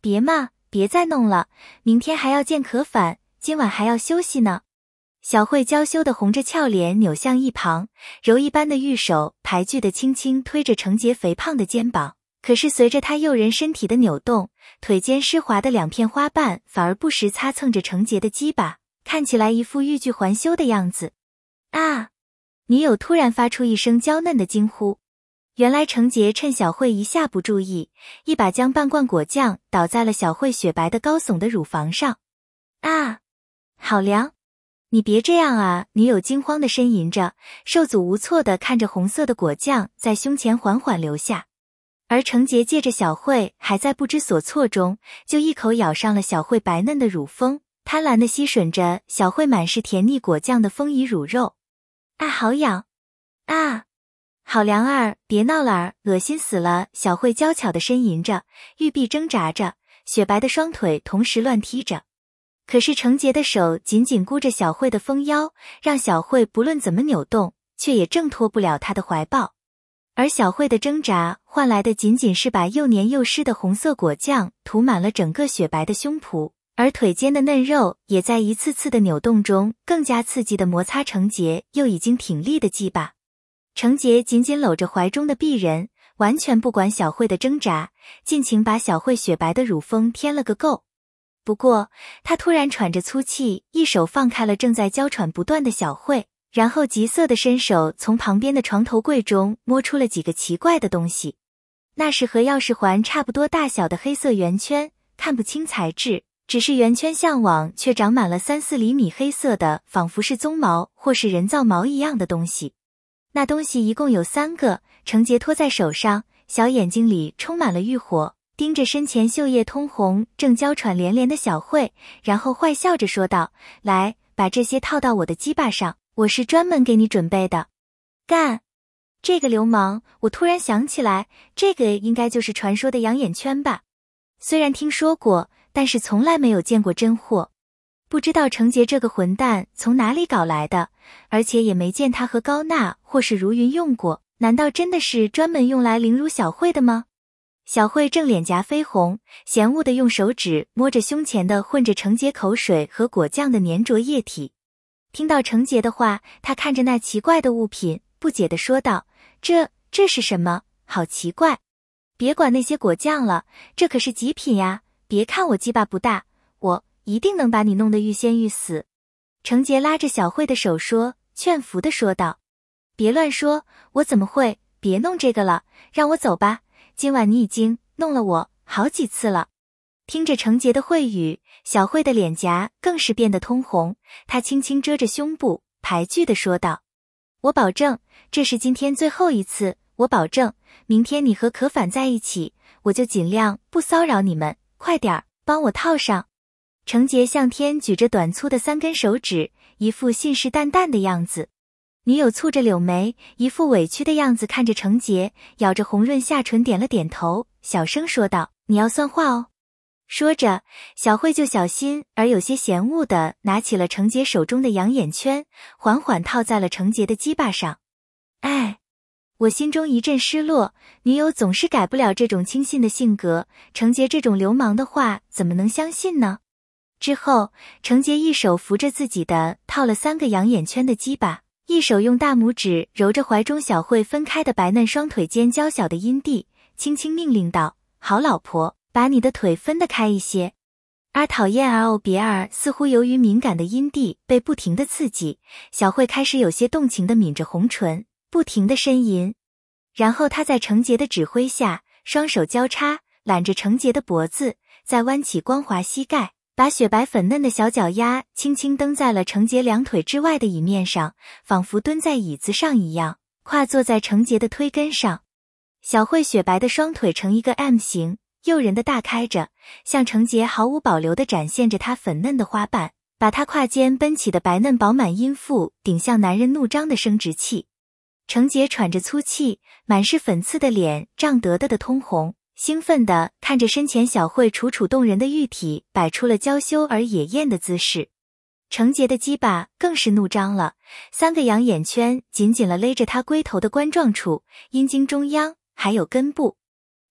别嘛，别再弄了，明天还要见可反，今晚还要休息呢。小慧娇羞地红着俏脸扭向一旁，柔一般的玉手排拒地轻轻推着程洁肥胖的肩膀，可是随着她诱人身体的扭动，腿间湿滑的两片花瓣反而不时擦蹭着程洁的鸡巴，看起来一副欲拒还休的样子。啊！女友突然发出一声娇嫩的惊呼。原来程洁趁小慧一下不注意，一把将半罐果酱倒在了小慧雪白的高耸的乳房上。啊！好凉！你别这样啊！女友惊慌地呻吟着，手足无措地看着红色的果酱在胸前缓缓流下。而程洁借着小慧还在不知所措中，就一口咬上了小慧白嫩的乳峰，贪婪地吸吮着小慧满是甜腻果酱的丰腴乳肉。啊，好痒！啊，好凉儿！别闹了儿，恶心死了！小慧娇巧地呻吟着，玉臂挣扎着，雪白的双腿同时乱踢着。可是程洁的手紧紧箍着小慧的丰腰，让小慧不论怎么扭动，却也挣脱不了她的怀抱。而小慧的挣扎换来的仅仅是把又黏又湿的红色果酱涂满了整个雪白的胸脯，而腿间的嫩肉也在一次次的扭动中更加刺激地摩擦程洁又已经挺立的鸡巴。程洁紧紧搂着怀中的璧人，完全不管小慧的挣扎，尽情把小慧雪白的乳峰添了个够。不过他突然喘着粗气，一手放开了正在娇喘不断的小慧，然后急色地伸手从旁边的床头柜中摸出了几个奇怪的东西。那是和钥匙环差不多大小的黑色圆圈，看不清材质，只是圆圈向网却长满了3-4厘米黑色的，仿佛是鬃毛或是人造毛一样的东西。那东西一共有3个，程洁托在手上，小眼睛里充满了欲火，盯着身前秀叶通红正娇喘连连的小慧，然后坏笑着说道：来，把这些套到我的鸡巴上，我是专门给你准备的。干！这个流氓！我突然想起来，这个应该就是传说的养眼圈吧？虽然听说过，但是从来没有见过真货。不知道程洁这个混蛋从哪里搞来的，而且也没见他和高娜或是如云用过，难道真的是专门用来凌辱小慧的吗？小慧正脸颊绯红，嫌恶地用手指摸着胸前的混着程洁口水和果酱的粘着液体。听到程洁的话，她看着那奇怪的物品，不解地说道：这是什么？好奇怪！别管那些果酱了，这可是极品呀！别看我鸡巴不大，我一定能把你弄得欲仙欲死。程洁拉着小慧的手说，劝服地说道：别乱说，我怎么会？别弄这个了，让我走吧。今晚你已经弄了我好几次了。听着程洁的秽语，小慧的脸颊更是变得通红，她轻轻遮着胸部，排拒地说道：我保证，这是今天最后一次，我保证，明天你和可反在一起，我就尽量不骚扰你们，快点儿，帮我套上。程洁向天举着短粗的3根手指，一副信誓旦旦的样子。女友蹙着柳眉，一副委屈的样子看着程洁，咬着红润下唇点了点头，小声说道：你要算话哦。说着，小慧就小心而有些嫌恶地拿起了程洁手中的养眼圈，缓缓套在了程洁的鸡巴上。哎，我心中一阵失落，女友总是改不了这种轻信的性格，程洁这种流氓的话怎么能相信呢？之后，程洁一手扶着自己的套了3个养眼圈的鸡巴，一手用大拇指揉着怀中小慧分开的白嫩双腿间娇小的阴蒂，轻轻命令道：好老婆，把你的腿分得开一些。而讨厌而哦别儿，似乎由于敏感的阴蒂被不停的刺激，小慧开始有些动情地抿着红唇，不停地呻吟。然后她在程洁的指挥下，双手交叉揽着程洁的脖子，再弯起光滑膝盖，把雪白粉嫩的小脚丫轻轻蹬在了程洁2腿之外的椅面上，仿佛蹲在椅子上一样，跨坐在程洁的推根上。小慧雪白的双腿成一个 M 形，诱人的大开着，向程洁毫无保留地展现着她粉嫩的花瓣，把她胯间奔起的白嫩饱满阴腹顶向男人怒张的生殖器。程洁喘着粗气，满是粉刺的脸涨得的通红，兴奋地看着身前小慧楚楚动人的玉体，摆出了娇羞而野艳的姿势。程洁的鸡巴更是怒张了，3个养眼圈紧紧地勒着她龟头的冠状处、阴茎中央还有根部。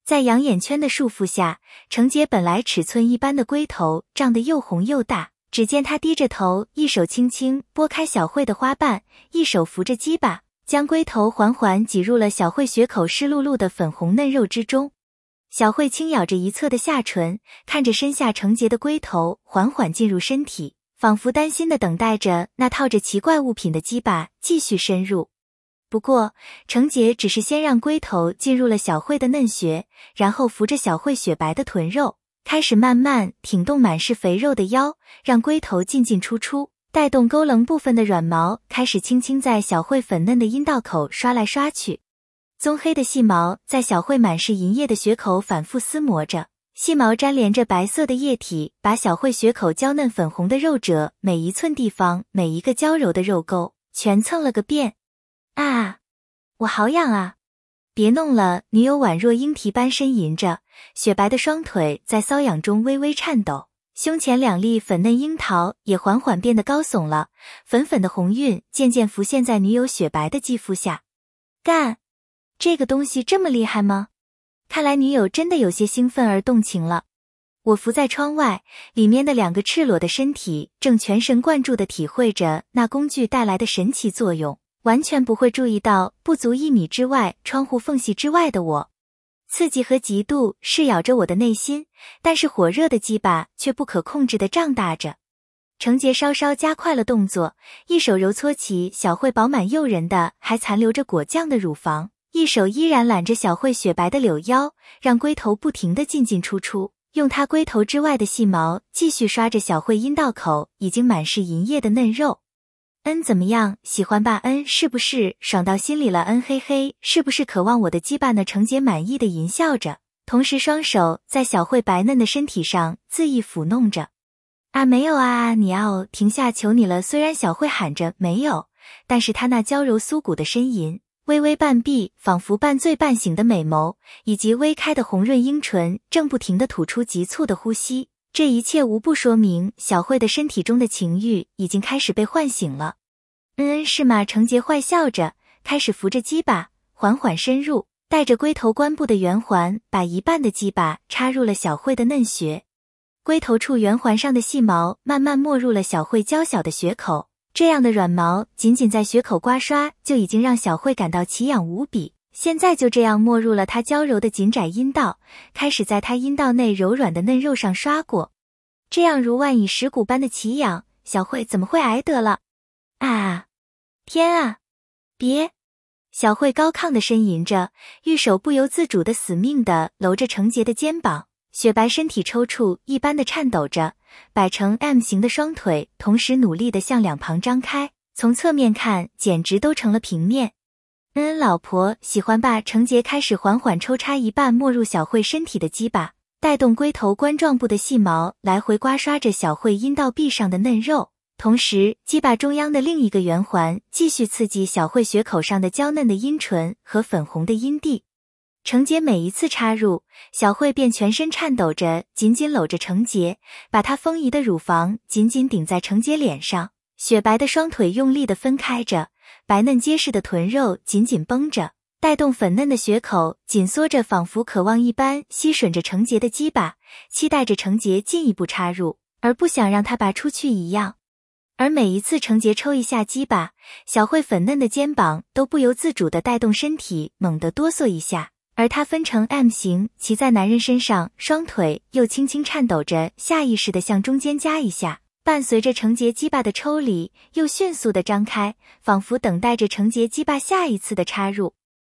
在养眼圈的束缚下，程洁本来尺寸一般的龟头胀得又红又大。只见她低着头，一手轻轻拨开小慧的花瓣，一手扶着鸡巴，将龟头缓缓挤入了小慧血口湿漉漉的粉红嫩肉之中。小慧轻咬着一侧的下唇，看着身下程洁的龟头缓缓进入身体，仿佛担心地等待着那套着奇怪物品的鸡巴继续深入。不过，程洁只是先让龟头进入了小慧的嫩穴，然后扶着小慧雪白的臀肉，开始慢慢挺动满是肥肉的腰，让龟头进进出出，带动沟棱部分的软毛开始轻轻在小慧粉嫩的阴道口刷来刷去。棕黑的细毛在小慧满是银液的血口反复撕磨着，细毛沾连着白色的液体，把小慧血口娇嫩粉红的肉褶每一寸地方，每一个娇柔的肉沟全蹭了个遍。啊，我好痒啊！别弄了！女友宛若莺啼般呻吟着，雪白的双腿在瘙痒中微微颤抖，胸前两粒粉嫩樱桃也缓缓变得高耸了，粉粉的红晕渐渐浮现在女友雪白的肌肤下。干！这个东西这么厉害吗？看来女友真的有些兴奋而动情了。我伏在窗外，里面的两个赤裸的身体正全神贯注地体会着那工具带来的神奇作用，完全不会注意到不足1米之外窗户缝隙之外的我。刺激和嫉妒噬咬着我的内心，但是火热的鸡巴却不可控制地胀大着。程洁稍稍加快了动作，一手揉搓起小慧饱满诱人的还残留着果酱的乳房，一手依然揽着小慧雪白的柳腰，让龟头不停地进进出出，用她龟头之外的细毛继续刷着小慧阴道口已经满是银液的嫩肉。怎么样，喜欢吧？是不是爽到心里了？嘿嘿，是不是渴望我的鸡巴呢？程洁满意的淫笑着，同时双手在小慧白嫩的身体上恣意抚弄着。没有啊，你停下，求你了。虽然小慧喊着没有，但是她那娇柔酥骨的呻吟，微微半闭，仿佛半醉半醒的美眸，以及微开的红润樱唇正不停地吐出急促的呼吸，这一切无不说明小慧的身体中的情欲已经开始被唤醒了。是吗？程洁坏笑着，开始扶着鸡巴，缓缓深入，带着龟头关部的圆环，把一半的鸡巴插入了小慧的嫩穴。龟头处圆环上的细毛慢慢没入了小慧娇小的穴口，这样的软毛仅仅在穴口刮刷就已经让小慧感到奇痒无比，现在就这样没入了她娇柔的紧窄阴道，开始在她阴道内柔软的嫩肉上刷过。这样如万蚁蚀骨般的奇痒，小慧怎么会挨得了？天啊！别！小慧高亢地呻吟着，玉手不由自主地死命地搂着程洁的肩膀，雪白身体抽搐一般地颤抖着，摆成 M 型的双腿同时努力地向两旁张开，从侧面看简直都成了平面。老婆喜欢吧？程洁开始缓缓抽插一半没入小慧身体的鸡巴，带动龟头冠状部的细毛来回刮刷着小慧阴道壁上的嫩肉，同时鸡巴中央的另一个圆环继续刺激小慧穴口上的娇嫩的阴唇和粉红的阴蒂。程洁每一次插入，小慧便全身颤抖着紧紧搂着程洁，把她丰腴的乳房紧紧顶在程洁脸上，雪白的双腿用力地分开着，白嫩结实的臀肉紧紧绷着，带动粉嫩的穴口紧缩着，仿佛渴望一般吸吮着程洁的鸡巴，期待着程洁进一步插入，而不想让她拔出去一样。而每一次程洁抽一下鸡巴，小慧粉嫩的肩膀都不由自主地带动身体猛地哆嗦一下，而她分成 M 型骑在男人身上，双腿又轻轻颤抖着，下意识地向中间夹一下，伴随着程洁鸡巴的抽离，又迅速地张开，仿佛等待着程洁鸡巴下一次的插入。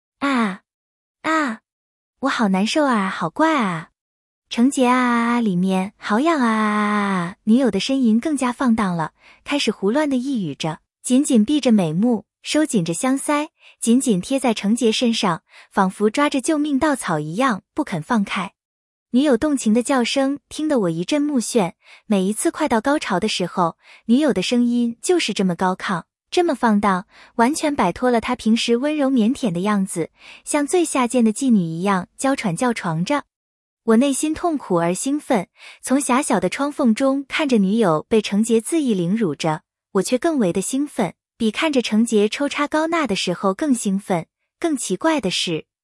我好难受啊，好怪啊！程洁里面好痒女友的呻吟更加放荡了，开始胡乱地呓语着，紧紧闭着美目，收紧着香腮，紧紧贴在程洁身上，仿佛抓着救命稻草一样不肯放开。女友动情的叫声听得我一阵目眩，每一次快到高潮的时候，女友的声音就是这么高亢，这么放荡，完全摆脱了她平时温柔腼腆的样子，像最下贱的妓女一样娇喘叫床着。我内心痛苦而兴奋，从狭小的窗缝中看着女友被程洁恣意凌辱着，我却更为的兴奋，比看着程洁抽插高纳的时候更兴奋。更奇怪的是，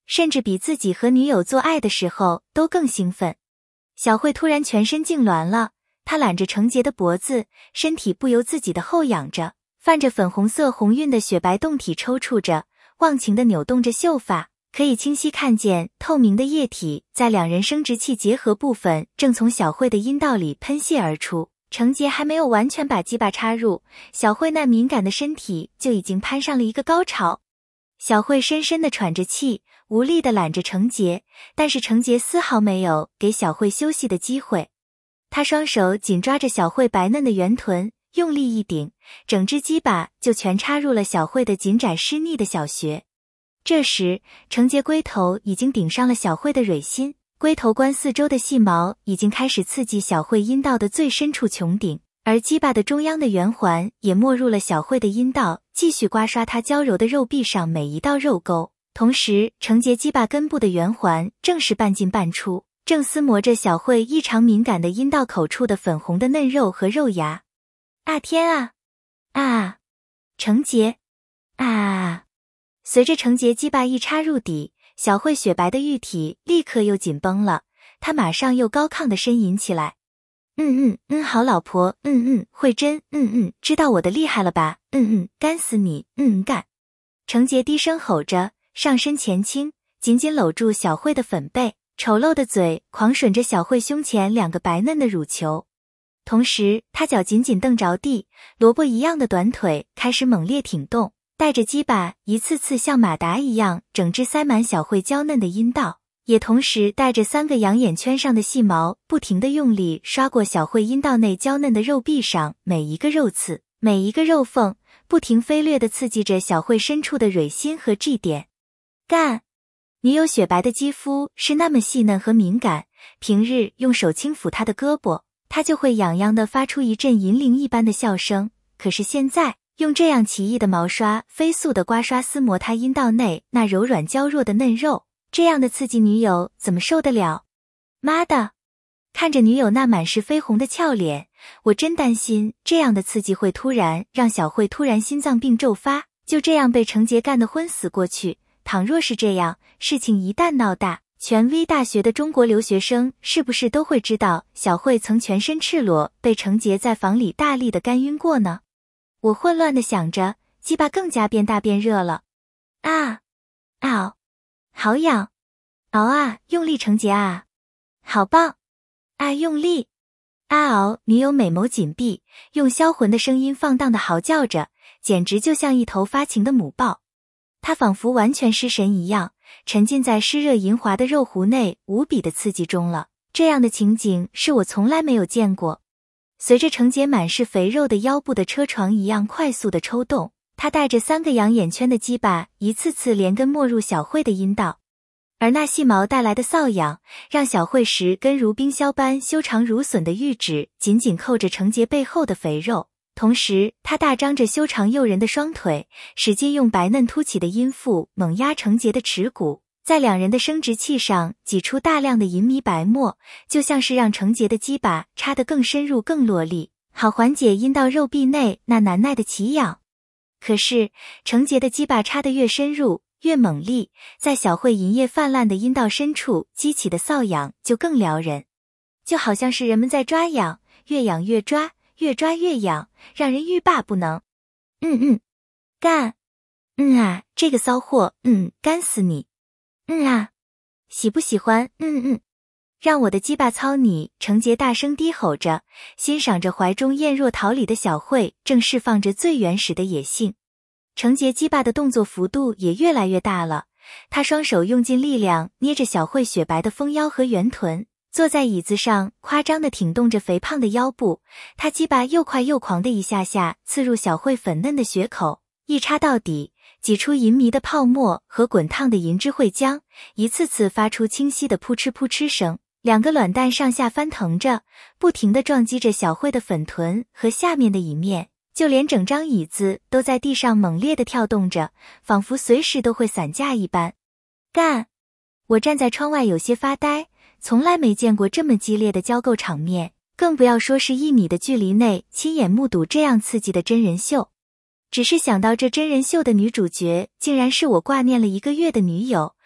甚至比自己和女友做爱的时候都更兴奋。小慧突然全身痉挛了，她揽着程洁的脖子，身体不由自己的后仰着，泛着粉红色红晕的雪白胴体抽搐着，忘情地扭动着秀发，可以清晰看见透明的液体在两人生殖器结合部分正从小慧的阴道里喷泄而出。程洁还没有完全把鸡巴插入，小慧那敏感的身体就已经攀上了一个高潮。小慧深深地喘着气，无力地揽着程洁，但是程洁丝毫没有给小慧休息的机会。她双手紧抓着小慧白嫩的圆臀，用力一顶，整只鸡巴就全插入了小慧的紧窄湿腻的小穴。这时，程洁龟头已经顶上了小慧的蕊心，龟头关四周的细毛已经开始刺激小慧阴道的最深处穹顶，而鸡巴的中央的圆环也没入了小慧的阴道，继续刮刷她娇柔的肉壁上每一道肉沟。同时，程洁鸡巴根部的圆环正是半进半出，正撕磨着小慧异常敏感的阴道口处的粉红的嫩肉和肉芽。啊天啊！啊！程洁！啊！随着程洁鸡巴一插入底，小慧雪白的玉体立刻又紧绷了，她马上又高亢地呻吟起来。好老婆，慧珍，知道我的厉害了吧？干死你，干！程洁低声吼着，上身前倾，紧紧搂住小慧的粉背，丑陋的嘴狂吮着小慧胸前两个白嫩的乳球。同时，她脚紧紧蹬着地，萝卜一样的短腿开始猛烈挺动，带着鸡巴一次次像马达一样整只塞满小慧娇嫩的阴道，也同时带着3个养眼圈上的细毛不停地用力刷过小慧阴道内娇嫩的肉壁上每一个肉刺，每一个肉缝，不停飞掠地刺激着小慧深处的蕊心和 G 点。干！女友雪白的肌肤是那么细嫩和敏感，平日用手轻抚她的胳膊，她就会痒痒地发出一阵银铃一般的笑声，可是现在用这样奇异的毛刷飞速地刮刷撕磨她阴道内那柔软娇弱的嫩肉，这样的刺激女友怎么受得了？妈的！看着女友那满是绯红的俏脸，我真担心这样的刺激会突然让小慧突然心脏病骤发，就这样被程洁干得昏死过去。倘若是这样，事情一旦闹大，全 V 大学的中国留学生是不是都会知道小慧曾全身赤裸被程洁在房里大力的干晕过呢？我混乱地想着，鸡巴更加变大变热了。啊！嗷！好痒！嗷啊！用力程洁啊！好棒！啊！用力！啊嗷！女友美眸紧闭，用销魂的声音放荡地嚎叫着，简直就像一头发情的母豹。她仿佛完全失神一样，沉浸在湿热银滑的肉湖内无比的刺激中了。这样的情景是我从来没有见过。随着程洁满是肥肉的腰部的车床一样快速的抽动，她带着3个养眼圈的鸡巴一次次连根没入小慧的阴道，而那细毛带来的瘙痒，让小慧10根如冰绡般修长如笋的玉指紧紧扣着程洁背后的肥肉。同时，她大张着修长诱人的双腿，使劲用白嫩凸起的阴腹猛压程洁的耻骨，在两人的生殖器上挤出大量的银迷白沫，就像是让程洁的鸡巴插得更深入更落力，好缓解阴道肉壁内那难耐的奇痒。可是，程洁的鸡巴插得越深入，越猛力，在小慧银液泛滥的阴道深处激起的瘙痒就更撩人，就好像是人们在抓痒，越痒越抓，越抓越痒，让人欲罢不能。干！啊，这个骚货，干死你！啊，喜不喜欢？让我的鸡巴操你！程洁大声低吼着，欣赏着怀中艳若桃李的小慧正释放着最原始的野性。程洁鸡巴的动作幅度也越来越大了，她双手用尽力量捏着小慧雪白的丰腰和圆臀，坐在椅子上夸张地挺动着肥胖的腰部，她鸡巴又快又狂的一下下刺入小慧粉嫩的穴口，一插到底，挤出银迷的泡沫和滚烫的银汁汇浆，一次次发出清晰的扑哧扑哧声，2个卵蛋上下翻腾着，不停地撞击着小慧的粉臀和下面的椅面，就连整张椅子都在地上猛烈地跳动着，仿佛随时都会散架一般。干！我站在窗外有些发呆，从来没见过这么激烈的交媾场面，更不要说是1米的距离内亲眼目睹这样刺激的真人秀。只是想到这真人秀的女主角竟然是我挂念了1个月的女友，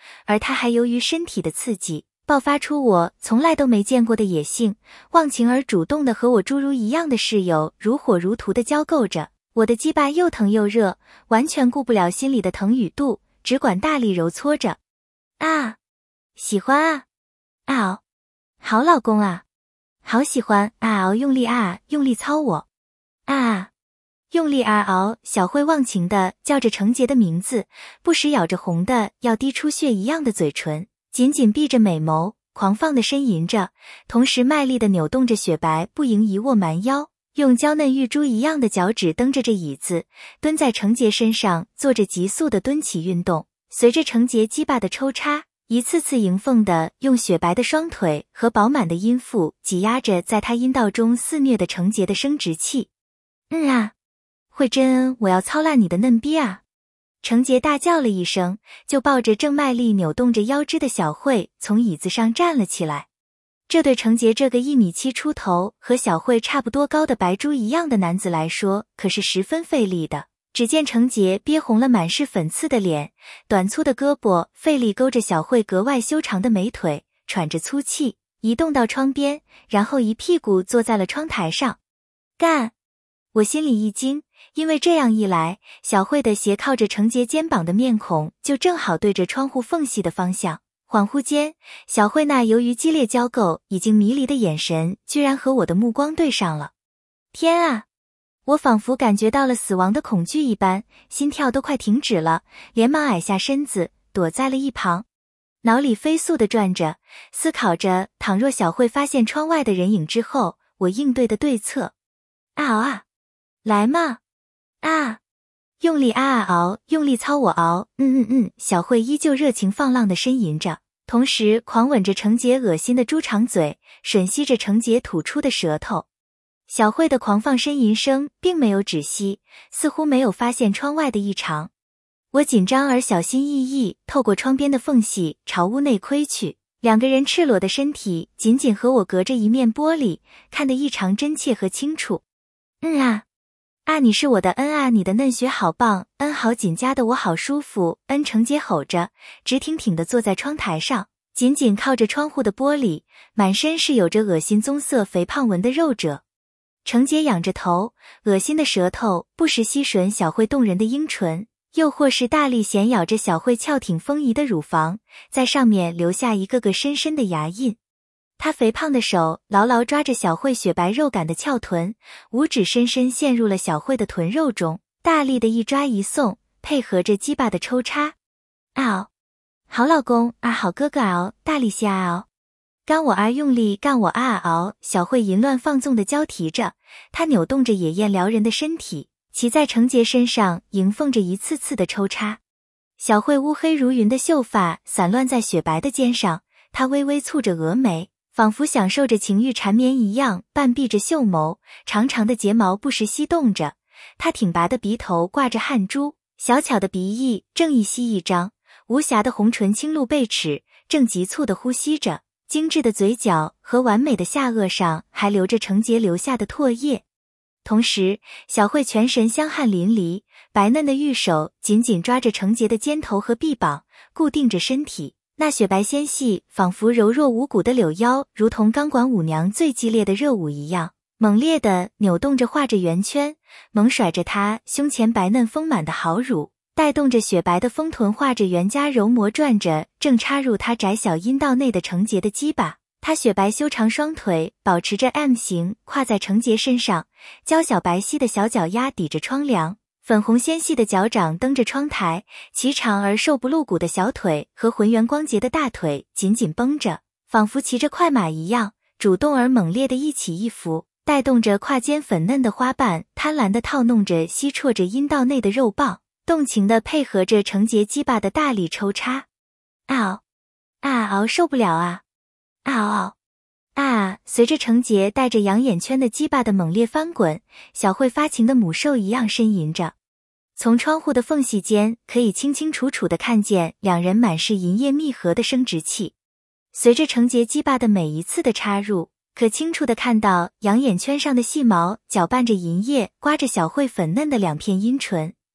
而他还由于身体的刺激，爆发出我从来都没见过的野性，忘情而主动的和我侏儒一样的室友如火如荼的交媾着。我的鸡巴又疼又热，完全顾不了心里的疼与妒，只管大力揉搓着。啊，喜欢啊，啊嗷，好老公啊，好喜欢啊嗷，用力啊，用力操我啊，用力啊嗷。小慧忘情的叫着程洁的名字，不时咬着红的要滴出血一样的嘴唇，紧紧闭着美眸，狂放的呻吟着，同时卖力的扭动着雪白不盈一握蛮腰，用娇嫩玉珠一样的脚趾蹬着这椅子，蹲在程洁身上做着急速的蹲起运动，随着程洁鸡巴的抽插，一次次迎凤的用雪白的双腿和饱满的阴腹挤压着在他阴道中肆虐的程洁的生殖器。啊，慧珍，我要操烂你的嫩逼啊！程洁大叫了一声，就抱着正卖力扭动着腰肢的小慧从椅子上站了起来。这对程洁这个1.7米出头和小慧差不多高的白猪一样的男子来说可是十分费力的。只见程洁憋红了满是粉刺的脸，短粗的胳膊费力勾着小慧格外修长的美腿，喘着粗气，移动到窗边，然后一屁股坐在了窗台上。干！我心里一惊，因为这样一来，小慧的斜靠着程洁肩膀的面孔就正好对着窗户缝隙的方向。恍惚间，小慧那由于激烈交媾已经迷离的眼神居然和我的目光对上了。天啊！我仿佛感觉到了死亡的恐惧一般，心跳都快停止了，连忙矮下身子，躲在了一旁。脑里飞速地转着，思考着倘若小慧发现窗外的人影之后，我应对的对策。啊嗷啊！来嘛！啊！用力啊啊嗷，用力操我嗷！小慧依旧热情放浪地呻吟着，同时狂吻着程洁恶心的猪肠嘴，吮吸着程洁吐出的舌头。小慧的狂放呻吟声并没有止息，似乎没有发现窗外的异常。我紧张而小心翼翼透过窗边的缝隙朝屋内窥去，两个人赤裸的身体紧紧和我隔着一面玻璃，看得异常真切和清楚。啊，你是我的恩啊，你的嫩穴好棒，好紧夹的我好舒服，程洁吼着，直挺挺地坐在窗台上，紧紧靠着窗户的玻璃，满身是有着恶心棕色肥胖纹的肉褶。程洁仰着头，恶心的舌头不时吸吮小慧动人的樱唇，又或是大力衔咬着小慧翘挺丰腴的乳房，在上面留下一个个深深的牙印。他肥胖的手牢牢抓着小慧雪白肉感的翘臀，五指深深陷入了小慧的臀肉中，大力的一抓一送，配合着鸡巴的抽插。嗷！好老公啊，好哥哥嗷，大力些啊嗷！干我啊，用力干我啊嗷！小慧淫乱放纵的交替着，她扭动着野艳撩人的身体，骑在程洁身上迎奉着一次次的抽插。小慧乌黑如云的秀发散乱在雪白的肩上，她微微蹙着峨眉，仿佛享受着情欲缠绵一样，半闭着秀眸，长长的睫毛不时翕动着。她挺拔的鼻头挂着汗珠，小巧的鼻翼正一吸一张，无瑕的红唇轻露贝齿，正急促地呼吸着。精致的嘴角和完美的下颚上还留着程洁留下的唾液。同时，小慧全身香汗淋漓，白嫩的玉手紧紧抓着程洁的肩头和臂膀，固定着身体。那雪白纤细仿佛柔弱无骨的柳腰，如同钢管舞娘最激烈的热舞一样，猛烈地扭动着画着圆圈，猛甩着她胸前白嫩丰满的好乳，带动着雪白的丰臀画着圆加柔膜转着正插入她窄小阴道内的程洁的鸡巴。她雪白修长双腿保持着 M 型跨在程洁身上，娇小白皙的小脚丫抵着窗梁，粉红纤细的脚掌蹬着窗台，颀长而瘦不露骨的小腿和浑圆光洁的大腿紧紧绷着，仿佛骑着快马一样，主动而猛烈的一起一伏，带动着胯间粉嫩的花瓣，贪婪地套弄着吸啜着阴道内的肉棒，动情地配合着程洁鸡巴的大力抽插。嗷！啊嗷，受不了啊！嗷嗷！啊！随着程洁带着养眼圈的鸡巴的猛烈翻滚，小慧发情的母兽一样呻吟着。从窗户的缝隙间可以清清楚楚地看见两人满是银液密合的生殖器。随着程洁鸡巴的每一次的插入，可清楚地看到养眼圈上的细毛搅拌着银液，刮着小慧粉嫩的两片阴唇，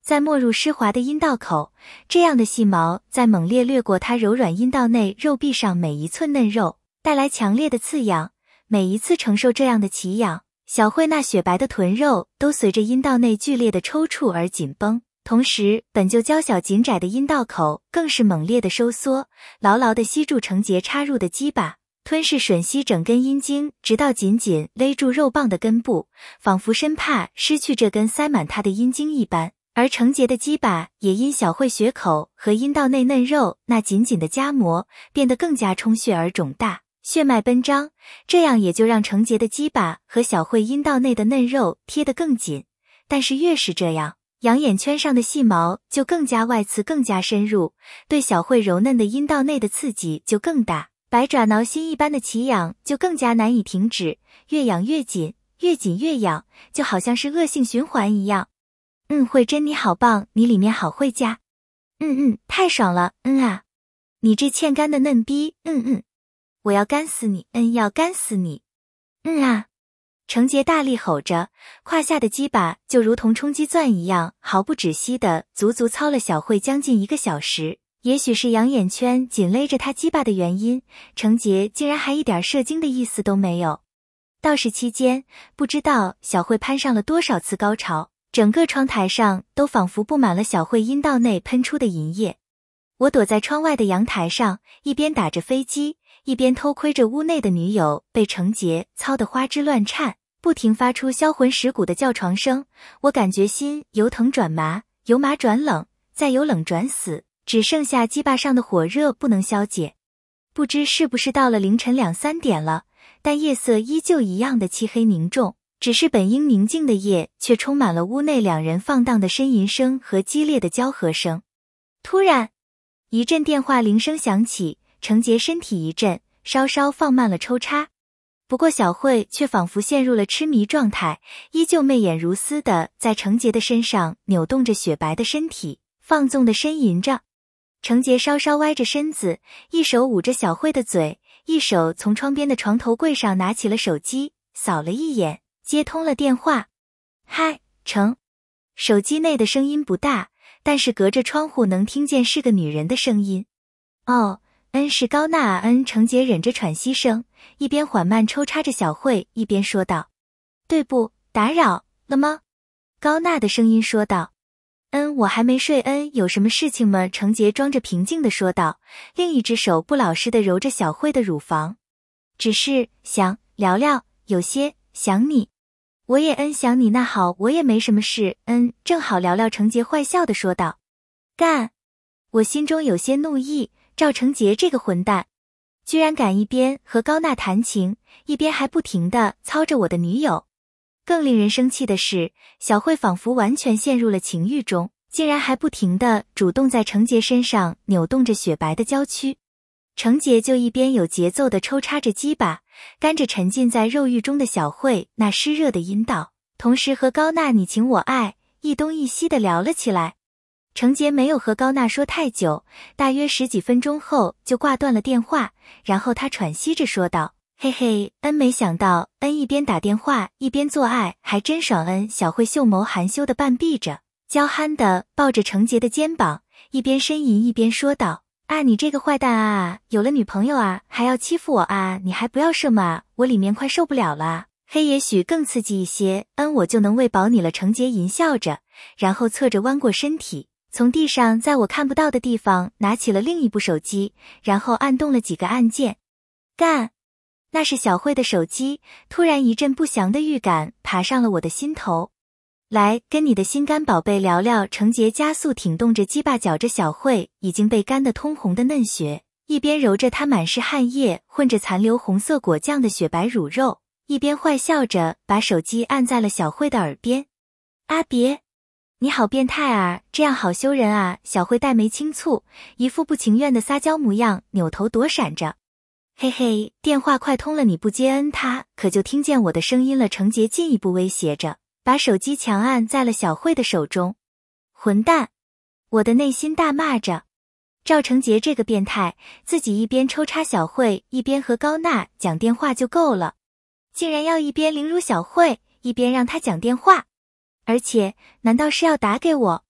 再没入湿滑的阴道口，这样的细毛在猛烈掠过她柔软阴道内肉壁上每一寸嫩肉，带来强烈的刺痒。每一次承受这样的奇痒，小慧那雪白的臀肉都随着阴道内剧烈的抽搐而紧绷，同时本就娇小紧窄的阴道口更是猛烈的收缩，牢牢地吸住程杰插入的鸡巴，吞噬吮吸整根阴茎，直到紧紧勒住肉棒的根部，仿佛生怕失去这根塞满他的阴茎一般。而程杰的鸡巴也因小慧血口和阴道内嫩肉那紧紧的夹膜，变得更加充血而肿大，血脉奔张，这样也就让程杰的鸡巴和小慧阴道内的嫩肉贴得更紧。但是越是这样，养眼圈上的细毛就更加外刺，更加深入，对小慧柔嫩的阴道内的刺激就更大，百爪挠心一般的奇痒就更加难以停止，越痒越紧，越紧越痒，就好像是恶性循环一样。慧珍你好棒，你里面好会夹。太爽了，啊。你这欠干的嫩逼，我要干死你，要干死你。啊。程杰大力吼着，胯下的鸡巴就如同冲击钻一样，毫不止息地足足操了小慧将近1个小时。也许是养眼圈紧勒着他鸡巴的原因，程杰竟然还一点射精的意思都没有。到时期间，不知道小慧攀上了多少次高潮，整个窗台上都仿佛布满了小慧阴道内喷出的银液。我躲在窗外的阳台上，一边打着飞机，一边偷窥着屋内的女友被程杰操得花枝乱颤，不停发出销魂蚀骨的叫床声。我感觉心由疼转麻，由麻转冷，再由冷转死，只剩下鸡巴上的火热不能消解。不知是不是到了凌晨2、3点了，但夜色依旧一样的漆黑凝重，只是本应宁静的夜却充满了屋内两人放荡的呻吟声和激烈的交合声。突然，一阵电话铃声响起，程杰身体一震，稍稍放慢了抽插。不过小慧却仿佛陷入了痴迷状态，依旧媚眼如丝的在程杰的身上扭动着雪白的身体，放纵的呻吟着。程杰稍稍歪着身子，一手捂着小慧的嘴，一手从窗边的床头柜上拿起了手机，扫了一眼，接通了电话。嗨，程。手机内的声音不大，但是隔着窗户能听见是个女人的声音。哦，是高娜啊。程杰忍着喘息声，一边缓慢抽插着小慧，一边说道。对不，打扰了吗？高娜的声音说道。我还没睡。有什么事情吗？程杰装着平静地说道，另一只手不老实地揉着小慧的乳房。只是想聊聊，有些想你。我也想你。那好，我也没什么事。正好聊聊。程杰坏笑地说道。干！我心中有些怒意，赵程杰这个混蛋，居然敢一边和高娜谈情，一边还不停地操着我的女友。更令人生气的是，小慧仿佛完全陷入了情欲中，竟然还不停地主动在程杰身上扭动着雪白的娇躯。程杰就一边有节奏地抽插着鸡巴，干着沉浸在肉欲中的小慧那湿热的阴道，同时和高娜你情我爱，一东一西地聊了起来。程杰没有和高娜说太久，大约10几分钟后就挂断了电话，然后他喘息着说道，嘿嘿，没想到一边打电话一边做爱还真爽。小慧秀眸含羞地半闭着，娇憨地抱着程杰的肩膀，一边呻吟一边说道，啊，你这个坏蛋啊，有了女朋友啊，还要欺负我啊，你还不要射吗？我里面快受不了了。嘿，也许更刺激一些，我就能喂饱你了。程杰淫笑着，然后侧着弯过身体，从地上在我看不到的地方拿起了另一部手机，然后按动了几个按键。干！那是小慧的手机，突然一阵不祥的预感爬上了我的心头。来，跟你的心肝宝贝聊聊。程杰加速挺动着鸡巴，绞着小慧已经被干得通红的嫩穴，一边揉着她满是汗液混着残留红色果酱的雪白乳肉，一边坏笑着把手机按在了小慧的耳边。啊别！你好变态啊，这样好羞人啊！小慧黛眉轻蹙，一副不情愿的撒娇模样，扭头躲闪着。嘿嘿，电话快通了，你不接。他可就听见我的声音了。程杰进一步威胁着，把手机强按在了小慧的手中。混蛋！我的内心大骂着。赵程杰这个变态，自己一边抽插小慧，一边和高娜讲电话就够了，竟然要一边凌辱小慧，一边让她讲电话。而且，难道是要打给我？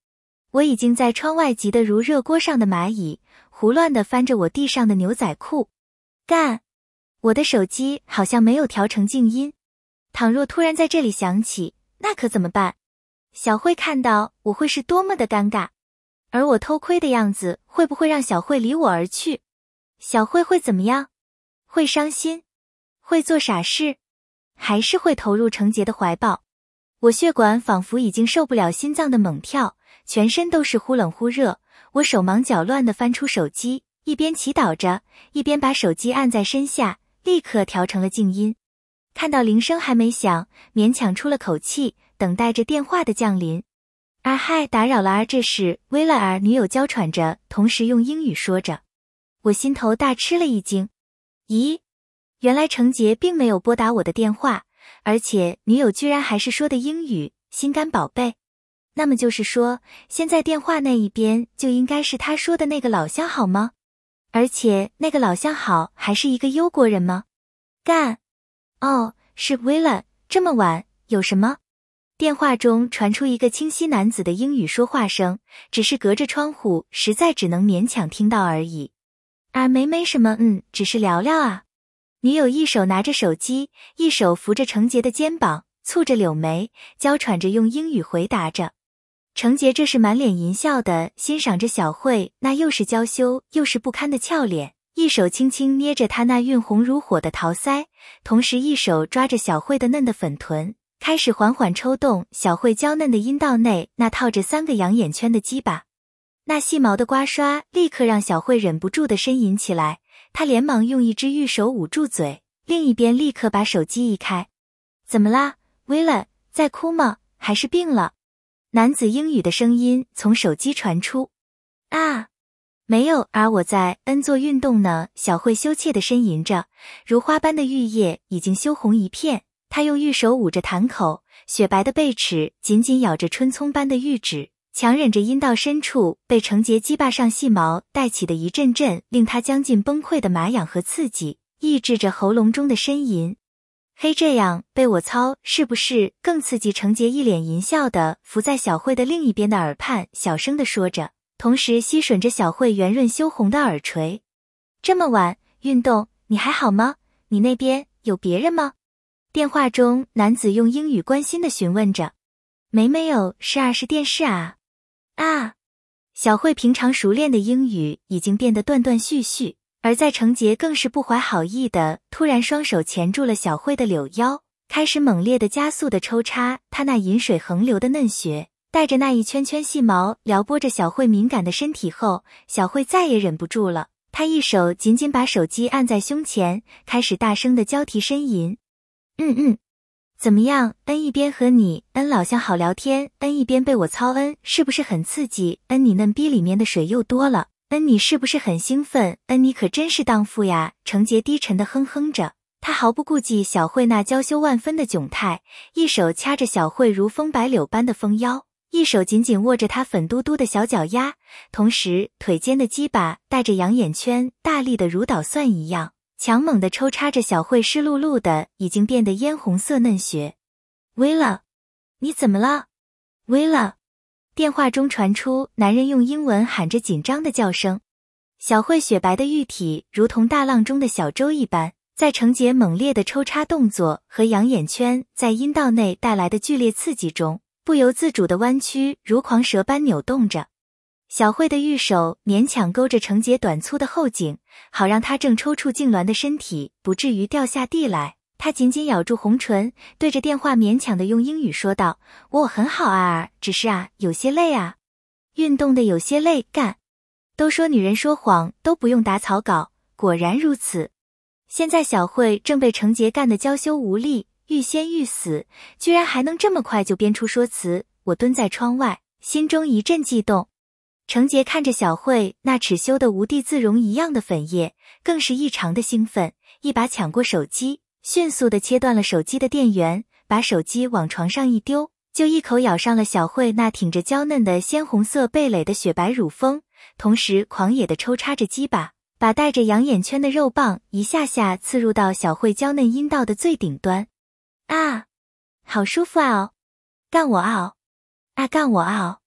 我已经在窗外急得如热锅上的蚂蚁，胡乱地翻着我地上的牛仔裤。干！我的手机好像没有调成静音，倘若突然在这里响起，那可怎么办？小慧看到我会是多么的尴尬，而我偷窥的样子会不会让小慧离我而去？小慧会怎么样？会伤心？会做傻事？还是会投入程洁的怀抱？我血管仿佛已经受不了心脏的猛跳，全身都是忽冷忽热。我手忙脚乱地翻出手机，一边祈祷着，一边把手机按在身下，立刻调成了静音。看到铃声还没响，勉强出了口气，等待着电话的降临。嗨，打扰了。这时威勒尔女友娇喘着，同时用英语说着。我心头大吃了一惊。咦，原来程洁并没有拨打我的电话，而且女友居然还是说的英语，心肝宝贝。那么就是说，现在电话那一边就应该是他说的那个老相好吗？而且那个老相好还是一个忧国人吗？干！哦，是威勒，这么晚，有什么？电话中传出一个清晰男子的英语说话声，只是隔着窗户，实在只能勉强听到而已。没什么，只是聊聊啊。女友一手拿着手机，一手扶着程洁的肩膀，蹙着柳眉，娇喘着用英语回答着。程洁这是满脸淫笑的欣赏着小慧那又是娇羞又是不堪的俏脸，一手轻轻捏着她那晕红如火的桃腮，同时一手抓着小慧的嫩的粉臀，开始缓缓抽动小慧娇嫩的阴道内那套着3个养眼圈的鸡巴。那细毛的刮刷立刻让小慧忍不住地呻吟起来，她连忙用一只玉手捂住嘴，另一边立刻把手机移开。怎么啦，威勒，在哭吗？还是病了？男子英语的声音从手机传出。没有，我在做运动呢。小慧羞怯地呻吟着，如花般的玉叶已经羞红一片，她用玉手捂着潭口，雪白的背齿紧紧咬着春葱般的玉指，强忍着阴道深处被程洁鸡巴上细毛带起的一阵阵令她将近崩溃的麻痒和刺激，抑制着喉咙中的呻吟。嘿，这样被我操是不是更刺激？程洁一脸淫笑的伏在小慧的另一边的耳畔，小声地说着，同时吸吮着小慧圆润羞红的耳垂。这么晚运动，你还好吗？你那边有别人吗？电话中男子用英语关心地询问着。没有，是电视啊。小慧平常熟练的英语已经变得断断续续，而在程洁更是不怀好意的突然双手钳住了小慧的柳腰，开始猛烈的加速的抽插她那饮水横流的嫩穴，带着那一圈圈细毛撩拨着小慧敏感的身体后，小慧再也忍不住了，她一手紧紧把手机按在胸前，开始大声的交替呻吟。怎么样？一边和你老相好聊天，一边被我操，是不是很刺激？你嫩逼里面的水又多了，你是不是很兴奋？你可真是荡妇呀！程洁低沉的哼哼着，她毫不顾忌小慧那娇羞万分的窘态，一手掐着小慧如风白柳般的丰腰，一手紧紧握着她粉嘟嘟的小脚丫，同时腿间的鸡巴带着养眼圈，大力的如捣蒜一样强猛地抽插着小慧湿漉漉的已经变得嫣红色嫩穴。威勒，你怎么了？威勒，电话中传出男人用英文喊着紧张的叫声。小慧雪白的玉体如同大浪中的小舟一般，在程洁猛烈的抽插动作和养眼圈在阴道内带来的剧烈刺激中，不由自主的弯曲如狂蛇般扭动着。小慧的玉手勉强勾着程洁短粗的后颈，好让她正抽搐痉挛的身体不至于掉下地来。她紧紧咬住红唇，对着电话勉强的用英语说道：我很好只是有些累运动的有些累。干！都说女人说谎都不用打草稿，果然如此。现在小慧正被程洁干得娇羞无力，欲仙欲死，居然还能这么快就编出说辞。我蹲在窗外，心中一阵悸动。程洁看着小慧那齿羞得无地自容一样的粉叶，更是异常的兴奋，一把抢过手机，迅速地切断了手机的电源，把手机往床上一丢，就一口咬上了小慧那挺着娇嫩的鲜红色蓓蕾的雪白乳峰，同时狂野地抽插着鸡巴，把带着养眼圈的肉棒一下下刺入到小慧娇嫩阴道的最顶端。好舒服干我干我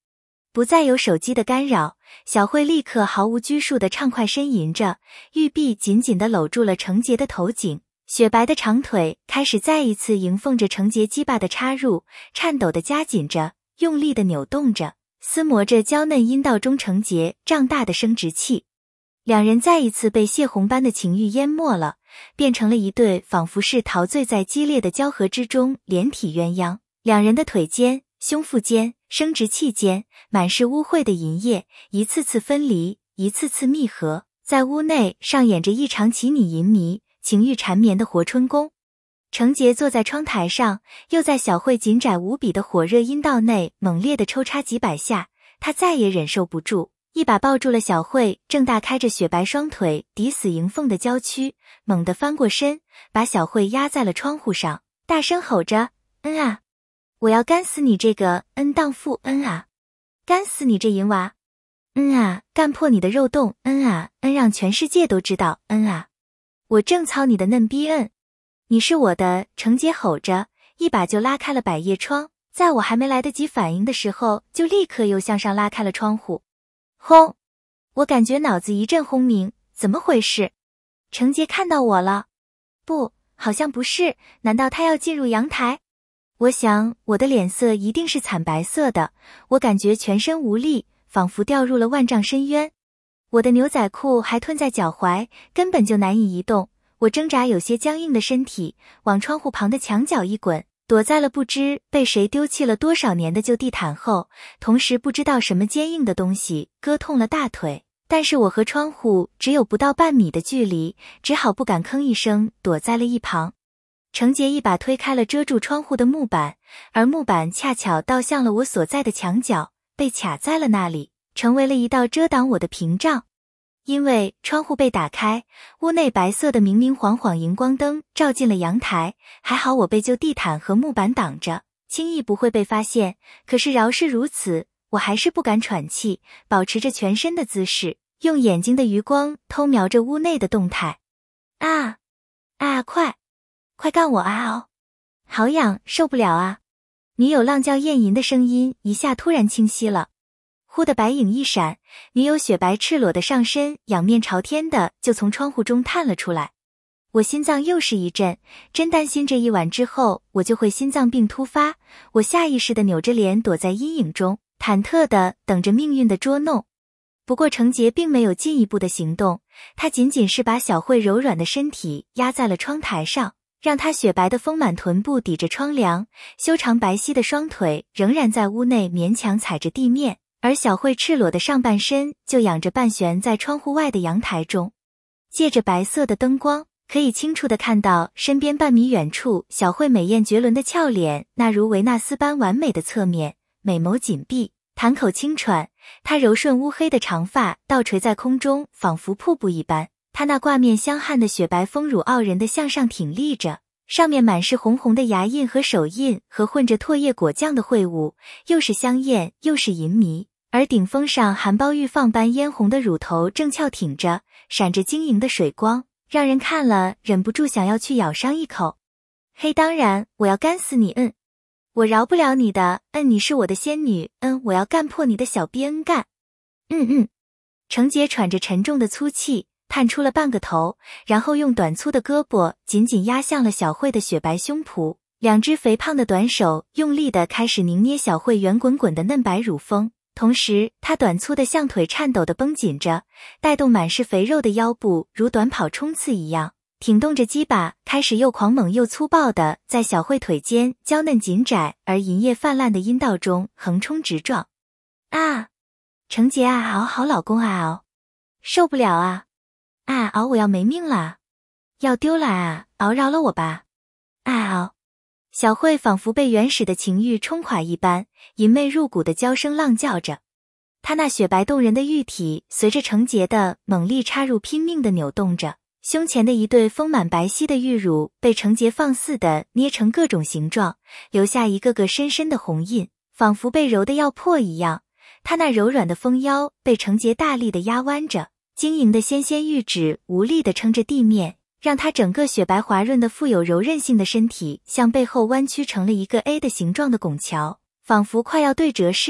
不再有手机的干扰，小慧立刻毫无拘束地畅快呻吟着，玉臂紧紧地搂住了程洁的头颈，雪白的长腿开始再一次迎缝着程洁鸡巴的插入，颤抖地夹紧着，用力地扭动着，撕磨着娇嫩阴道中程洁胀大的生殖器。两人再一次被泄洪般的情欲淹没了，变成了一对仿佛是陶醉在激烈的交合之中连体鸳鸯。两人的腿间、胸腹间、生殖器间满是污秽的淫液，一次次分离，一次次密合，在屋内上演着一场起你淫迷、情欲缠绵的活春宫。程洁坐在窗台上，又在小慧紧窄无比的火热阴道内猛烈地抽插几百下，她再也忍受不住，一把抱住了小慧正大开着雪白双腿抵死迎缝的娇躯，猛地翻过身，把小慧压在了窗户上，大声吼着：啊！我要干死你这个荡妇！啊！干死你这淫娃！啊！干破你的肉洞！啊！让全世界都知道！啊！我正操你的嫩逼！你是我的！程洁吼着，一把就拉开了百叶窗，在我还没来得及反应的时候，就立刻又向上拉开了窗户。轰！我感觉脑子一阵轰鸣，怎么回事？程洁看到我了？不，好像不是，难道他要进入阳台？我想我的脸色一定是惨白色的，我感觉全身无力，仿佛掉入了万丈深渊。我的牛仔裤还吞在脚踝，根本就难以移动。我挣扎有些僵硬的身体，往窗户旁的墙角一滚，躲在了不知被谁丢弃了多少年的旧地毯后，同时不知道什么坚硬的东西割痛了大腿，但是我和窗户只有不到半米的距离，只好不敢吭一声，躲在了一旁。程洁一把推开了遮住窗户的木板，而木板恰巧倒向了我所在的墙角，被卡在了那里，成为了一道遮挡我的屏障。因为窗户被打开，屋内白色的明明晃晃荧光灯照进了阳台，还好我被旧地毯和木板挡着，轻易不会被发现。可是饶是如此，我还是不敢喘气，保持着全身的姿势，用眼睛的余光偷瞄着屋内的动态。啊！快干我啊！哦，好痒，受不了啊！女友浪叫艳吟的声音一下突然清晰了。忽的白影一闪，女友雪白赤裸的上身仰面朝天的就从窗户中探了出来。我心脏又是一震，真担心这一晚之后我就会心脏病突发。我下意识的扭着脸躲在阴影中，忐忑的等着命运的捉弄。不过程洁并没有进一步的行动，她仅仅是把小慧柔软的身体压在了窗台上，让她雪白的丰满臀部抵着窗梁，修长白皙的双腿仍然在屋内勉强踩着地面，而小慧赤裸的上半身就仰着半悬在窗户外的阳台中。借着白色的灯光，可以清楚地看到身边半米远处小慧美艳绝伦的俏脸，那如维纳斯般完美的侧面，美眸紧闭，潭口轻喘，她柔顺乌黑的长发倒垂在空中，仿佛瀑布一般。她那挂面香汗的雪白丰乳傲人的向上挺立着，上面满是红红的牙印和手印和混着唾液果酱的秽物，又是香艳又是淫迷。而顶峰上含苞欲放般嫣红的乳头正翘挺着，闪着晶莹的水光，让人看了忍不住想要去咬上一口。嘿，当然，我要干死你！我饶不了你的！你是我的仙女！我要干破你的小逼！干！程洁喘着沉重的粗气，探出了半个头，然后用短粗的胳膊紧紧压向了小慧的雪白胸脯，两只肥胖的短手用力地开始拧捏小慧圆滚滚的嫩白乳峰，同时她短粗的象腿颤抖地绷紧着，带动满是肥肉的腰部如短跑冲刺一样，挺动着鸡巴，开始又狂猛又粗暴地在小慧腿间娇嫩紧窄而淫液泛滥的阴道中横冲直撞。啊！程洁啊嗷，好老公啊嗷，受不了啊！啊嗷，我要没命了，要丢了啊嗷，饶了我吧！啊嗷！小慧仿佛被原始的情欲冲垮一般，淫媚入骨的娇声浪叫着。她那雪白动人的玉体随着程洁的猛力插入拼命地扭动着，胸前的一对丰满白皙的玉乳被程洁放肆地捏成各种形状，留下一个个深深的红印，仿佛被揉得要破一样。她那柔软的丰腰被程洁大力地压弯着，晶莹的纤纤玉指无力地撑着地面，让她整个雪白滑润的富有柔韧性的身体向背后弯曲成了一个 A 的形状的拱桥，仿佛快要对折似的。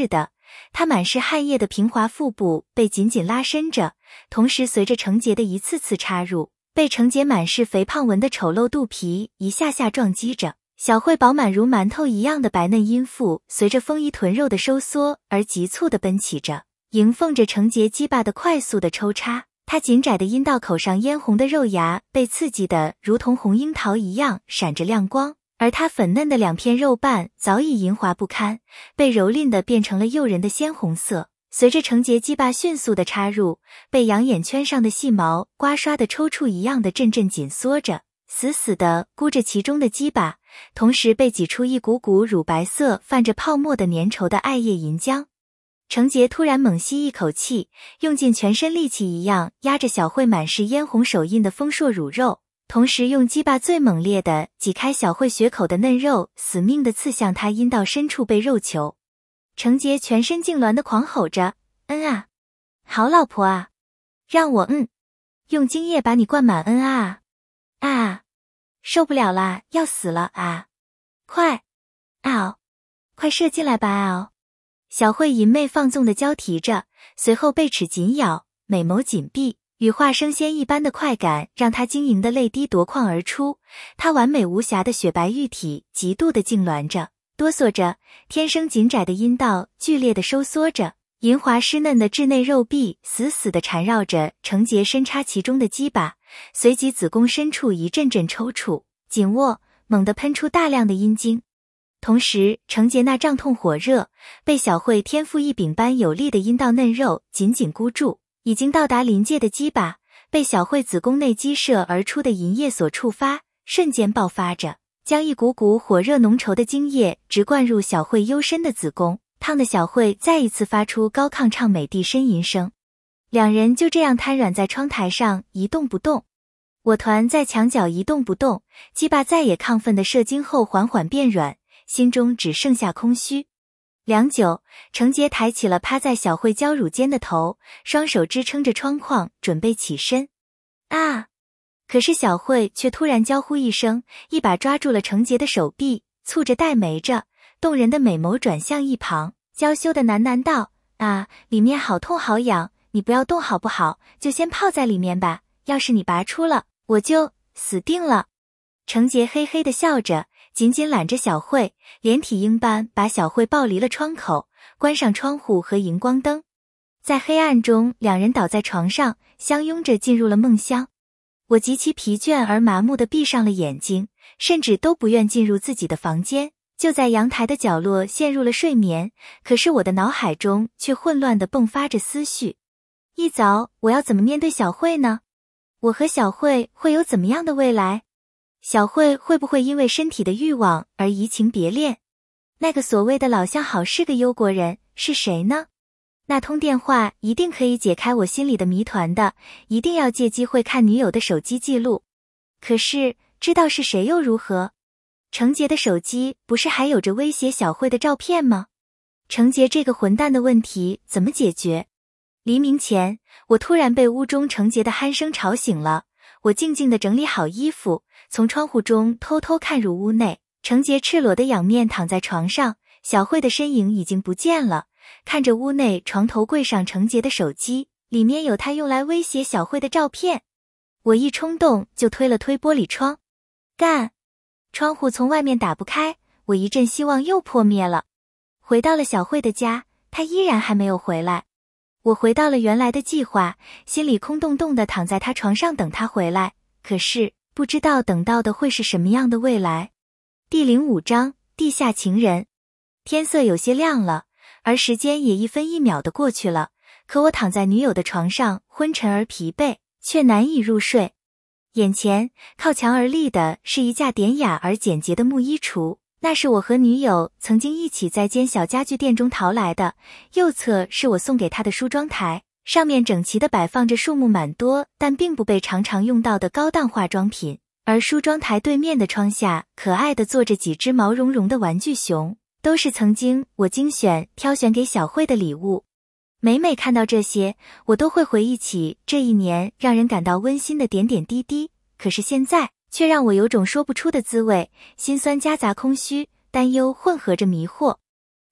她满是汗液的平滑腹部被紧紧拉伸着，同时随着程杰的一次次插入，被程杰满是肥胖纹的丑陋肚皮一下下撞击着。小慧饱满如馒头一样的白嫩阴腹随着丰腴臀肉的收缩而急促地奔起着，迎奉着程杰鸡巴的快速的抽插。她紧窄的阴道口上嫣红的肉芽被刺激得如同红樱桃一样闪着亮光，而她粉嫩的两片肉瓣早已银滑不堪，被蹂躏的变成了诱人的鲜红色。随着程杰鸡巴迅速的插入，被养眼圈上的细毛刮刷的抽搐一样的阵阵紧缩着，死死地箍着其中的鸡巴，同时被挤出一股股乳白色泛着泡沫的粘稠的艾叶银浆。程杰突然猛吸一口气，用尽全身力气一样压着小慧满是嫣红手印的丰硕乳肉，同时用鸡巴最猛烈地挤开小慧血口的嫩肉，死命地刺向她阴道深处被肉球。程杰全身痉挛地狂吼着：啊，好老婆啊，让我用精液把你灌满啊，受不了啦，要死了啊，快快射进来吧小慧淫媚放纵地交提着，随后背齿紧咬，美眸紧闭，羽化升仙一般的快感让她晶莹的泪滴夺眶而出。她完美无瑕的雪白玉体极度的痉挛着，哆嗦着，天生紧窄的阴道剧烈的收缩着，银滑湿嫩的质内肉壁死死地缠绕着程杰深插其中的鸡巴，随即子宫深处一阵阵抽搐紧握，猛地喷出大量的阴茎。同时程杰那胀痛火热，被小慧天赋异禀般有力的阴道嫩肉紧紧箍住，已经到达临界的鸡巴被小慧子宫内激射而出的淫液所触发，瞬间爆发着，将一股股火热浓稠的精液直灌入小慧幽深的子宫，烫的小慧再一次发出高亢畅美的呻吟声。两人就这样瘫软在窗台上一动不动。我团在墙角一动不动，鸡巴再也亢奋的射精后缓缓变软，心中只剩下空虚。良久，程杰抬起了趴在小慧娇乳间的头，双手支撑着窗框准备起身。可是小慧却突然娇呼一声，一把抓住了程杰的手臂，蹙着黛眉着，动人的美眸转向一旁，娇羞的喃喃道：里面好痛好痒，你不要动好不好，就先泡在里面吧，要是你拔出了，我就死定了。程杰嘿嘿地笑着，紧紧揽着小慧，连体婴般把小慧抱离了窗口，关上窗户和荧光灯。在黑暗中，两人倒在床上，相拥着进入了梦乡。我极其疲倦而麻木地闭上了眼睛，甚至都不愿进入自己的房间，就在阳台的角落陷入了睡眠。可是我的脑海中却混乱地迸发着思绪。一早我要怎么面对小慧呢？我和小慧会有怎么样的未来？小慧会不会因为身体的欲望而移情别恋？那个所谓的老相好是个忧国人是谁呢？那通电话一定可以解开我心里的谜团的，一定要借机会看女友的手机记录。可是知道是谁又如何？程杰的手机不是还有着威胁小慧的照片吗？程杰这个混蛋的问题怎么解决？黎明前，我突然被屋中程杰的鼾声吵醒了。我静静地整理好衣服，从窗户中偷偷看入屋内，程杰赤裸的仰面躺在床上，小慧的身影已经不见了。看着屋内床头柜上程杰的手机，里面有他用来威胁小慧的照片。我一冲动就推了推玻璃窗，窗户从外面打不开，我一阵希望又破灭了。回到了小慧的家，她依然还没有回来。我回到了原来的计划，心里空洞洞的躺在她床上等她回来，可是不知道等到的会是什么样的未来。第05章地下情人。天色有些亮了，而时间也一分一秒的过去了，可我躺在女友的床上，昏沉而疲惫，却难以入睡。眼前靠墙而立的是一架典雅而简洁的木衣橱，那是我和女友曾经一起在间小家具店中淘来的。右侧是我送给她的梳妆台，上面整齐地摆放着数目蛮多但并不被常常用到的高档化妆品，而梳妆台对面的窗下可爱地坐着几只毛茸茸的玩具熊，都是曾经我挑选给小慧的礼物。每每看到这些，我都会回忆起这一年让人感到温馨的点点滴滴，可是现在却让我有种说不出的滋味，心酸夹杂空虚，担忧混合着迷惑。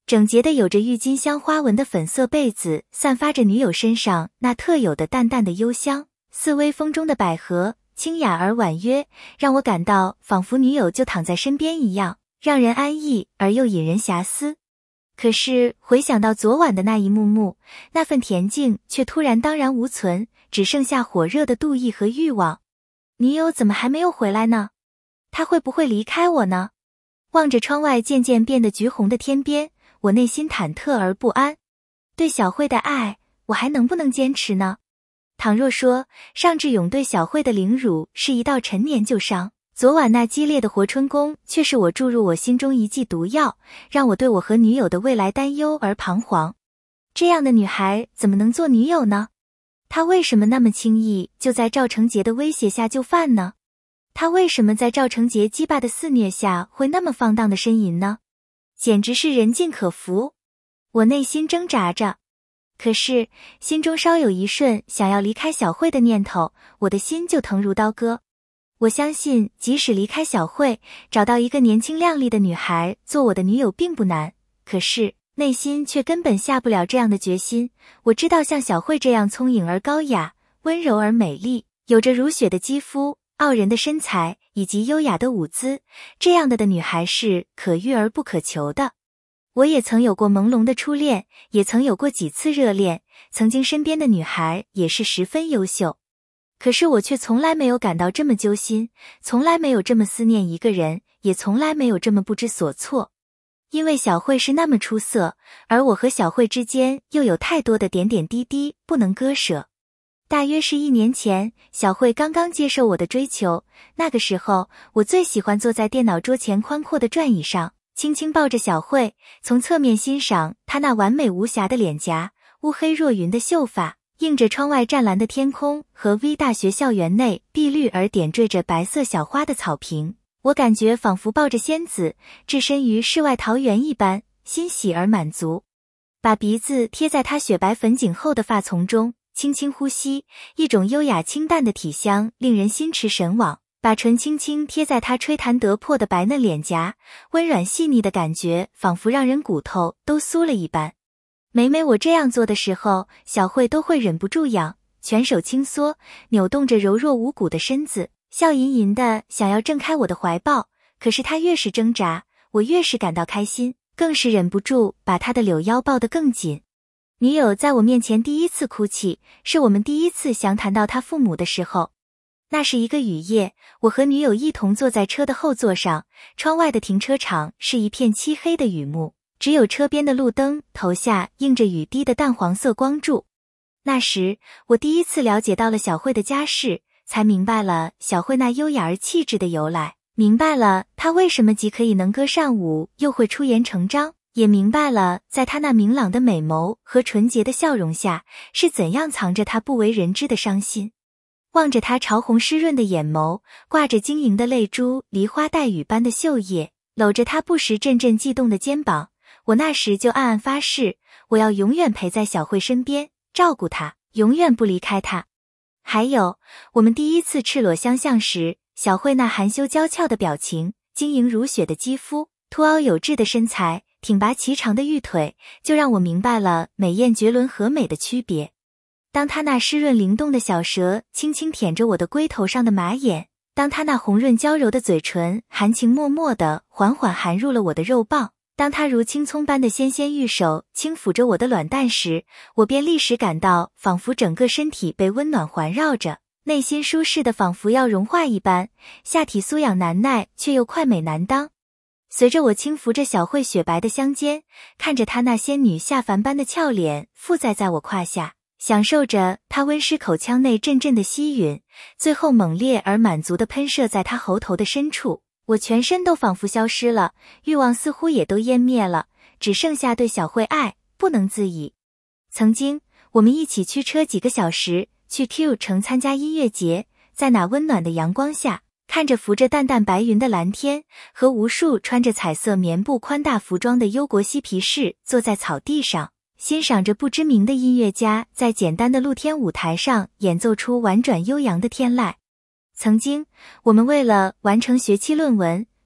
整洁的有着郁金香花纹的粉色被子散发着女友身上那特有的淡淡的幽香，似微风中的百合，清雅而婉约，让我感到仿佛女友就躺在身边一样，让人安逸而又引人遐思。可是回想到昨晚的那一幕幕，那份恬静却突然荡然无存，只剩下火热的妒意和欲望。女友怎么还没有回来呢？她会不会离开我呢？望着窗外渐渐变得橘红的天边，我内心忐忑而不安。对小慧的爱，我还能不能坚持呢？倘若说尚志勇对小慧的凌辱是一道陈年旧伤，昨晚那激烈的活春宫却是我注入我心中一剂毒药，让我对我和女友的未来担忧而彷徨。这样的女孩怎么能做女友呢？她为什么那么轻易就在赵成杰的威胁下就范呢？她为什么在赵成杰鸡巴的肆虐下会那么放荡的呻吟呢？简直是人尽可夫。我内心挣扎着，可是心中稍有一瞬想要离开小慧的念头，我的心就疼如刀割。我相信即使离开小慧，找到一个年轻靓丽的女孩做我的女友并不难，可是内心却根本下不了这样的决心。我知道像小慧这样聪颖而高雅，温柔而美丽，有着如雪的肌肤，傲人的身材以及优雅的舞姿，这样的女孩是可遇而不可求的。我也曾有过朦胧的初恋，也曾有过几次热恋，曾经身边的女孩也是十分优秀，可是我却从来没有感到这么揪心，从来没有这么思念一个人，也从来没有这么不知所措。因为小慧是那么出色，而我和小慧之间又有太多的点点滴滴不能割舍。大约是1年前，小慧刚刚接受我的追求，那个时候我最喜欢坐在电脑桌前宽阔的转椅上，轻轻抱着小慧，从侧面欣赏她那完美无瑕的脸颊，乌黑若云的秀发，映着窗外湛蓝的天空和 V 大学校园内碧绿而点缀着白色小花的草坪。我感觉仿佛抱着仙子，置身于世外桃源一般，欣喜而满足。把鼻子贴在她雪白粉颈后的发丛中，轻轻呼吸，一种优雅清淡的体香令人心驰神往。把唇轻轻贴在她吹弹得破的白嫩脸颊，温软细腻的感觉仿佛让人骨头都酥了一般。每每我这样做的时候，小慧都会忍不住仰，全手轻缩，扭动着柔弱无骨的身子，笑吟吟的想要挣开我的怀抱，可是她越是挣扎，我越是感到开心，更是忍不住把她的柳腰抱得更紧。女友在我面前第一次哭泣，是我们第一次详谈到她父母的时候。那是一个雨夜，我和女友一同坐在车的后座上，窗外的停车场是一片漆黑的雨幕，只有车边的路灯投下映着雨滴的淡黄色光柱。那时我第一次了解到了小慧的家世，才明白了小慧那优雅而气质的由来，明白了她为什么既可以能歌善舞又会出言成章，也明白了在她那明朗的美眸和纯洁的笑容下是怎样藏着她不为人知的伤心。望着她潮红湿润的眼眸，挂着晶莹的泪珠，梨花带雨般的秀叶，搂着她不时阵阵悸动的肩膀，我那时就暗暗发誓，我要永远陪在小慧身边，照顾她，永远不离开她。还有，我们第一次赤裸相向时，小慧那含羞娇俏的表情，晶莹如雪的肌肤，凸凹有致的身材，挺拔颀长的玉腿，就让我明白了美艳绝伦和美的区别。当她那湿润灵动的小舌轻轻舔着我的龟头上的马眼，当她那红润娇柔的嘴唇含情脉脉地缓缓含入了我的肉棒，当她如青葱般的纤纤玉手轻抚着我的卵蛋时，我便立时感到仿佛整个身体被温暖环绕着，内心舒适的仿佛要融化一般，下体酥痒难耐却又快美难当。随着我轻抚着小慧雪白的香肩，看着她那仙女下凡般的俏脸附在我胯下，享受着她温湿口腔内阵阵的吸吮，最后猛烈而满足地喷射在她喉头的深处，我全身都仿佛消失了，欲望似乎也都湮灭了，只剩下对小慧爱不能自已。曾经我们一起驱车几个小时去 Q 城参加音乐节，在那温暖的阳光下，看着浮着淡淡白云的蓝天和无数穿着彩色棉布宽大服装的忧国嬉皮士坐在草地上，欣赏着不知名的音乐家在简单的露天舞台上演奏出婉转悠扬的天籁。曾经我们为了完成学期论文，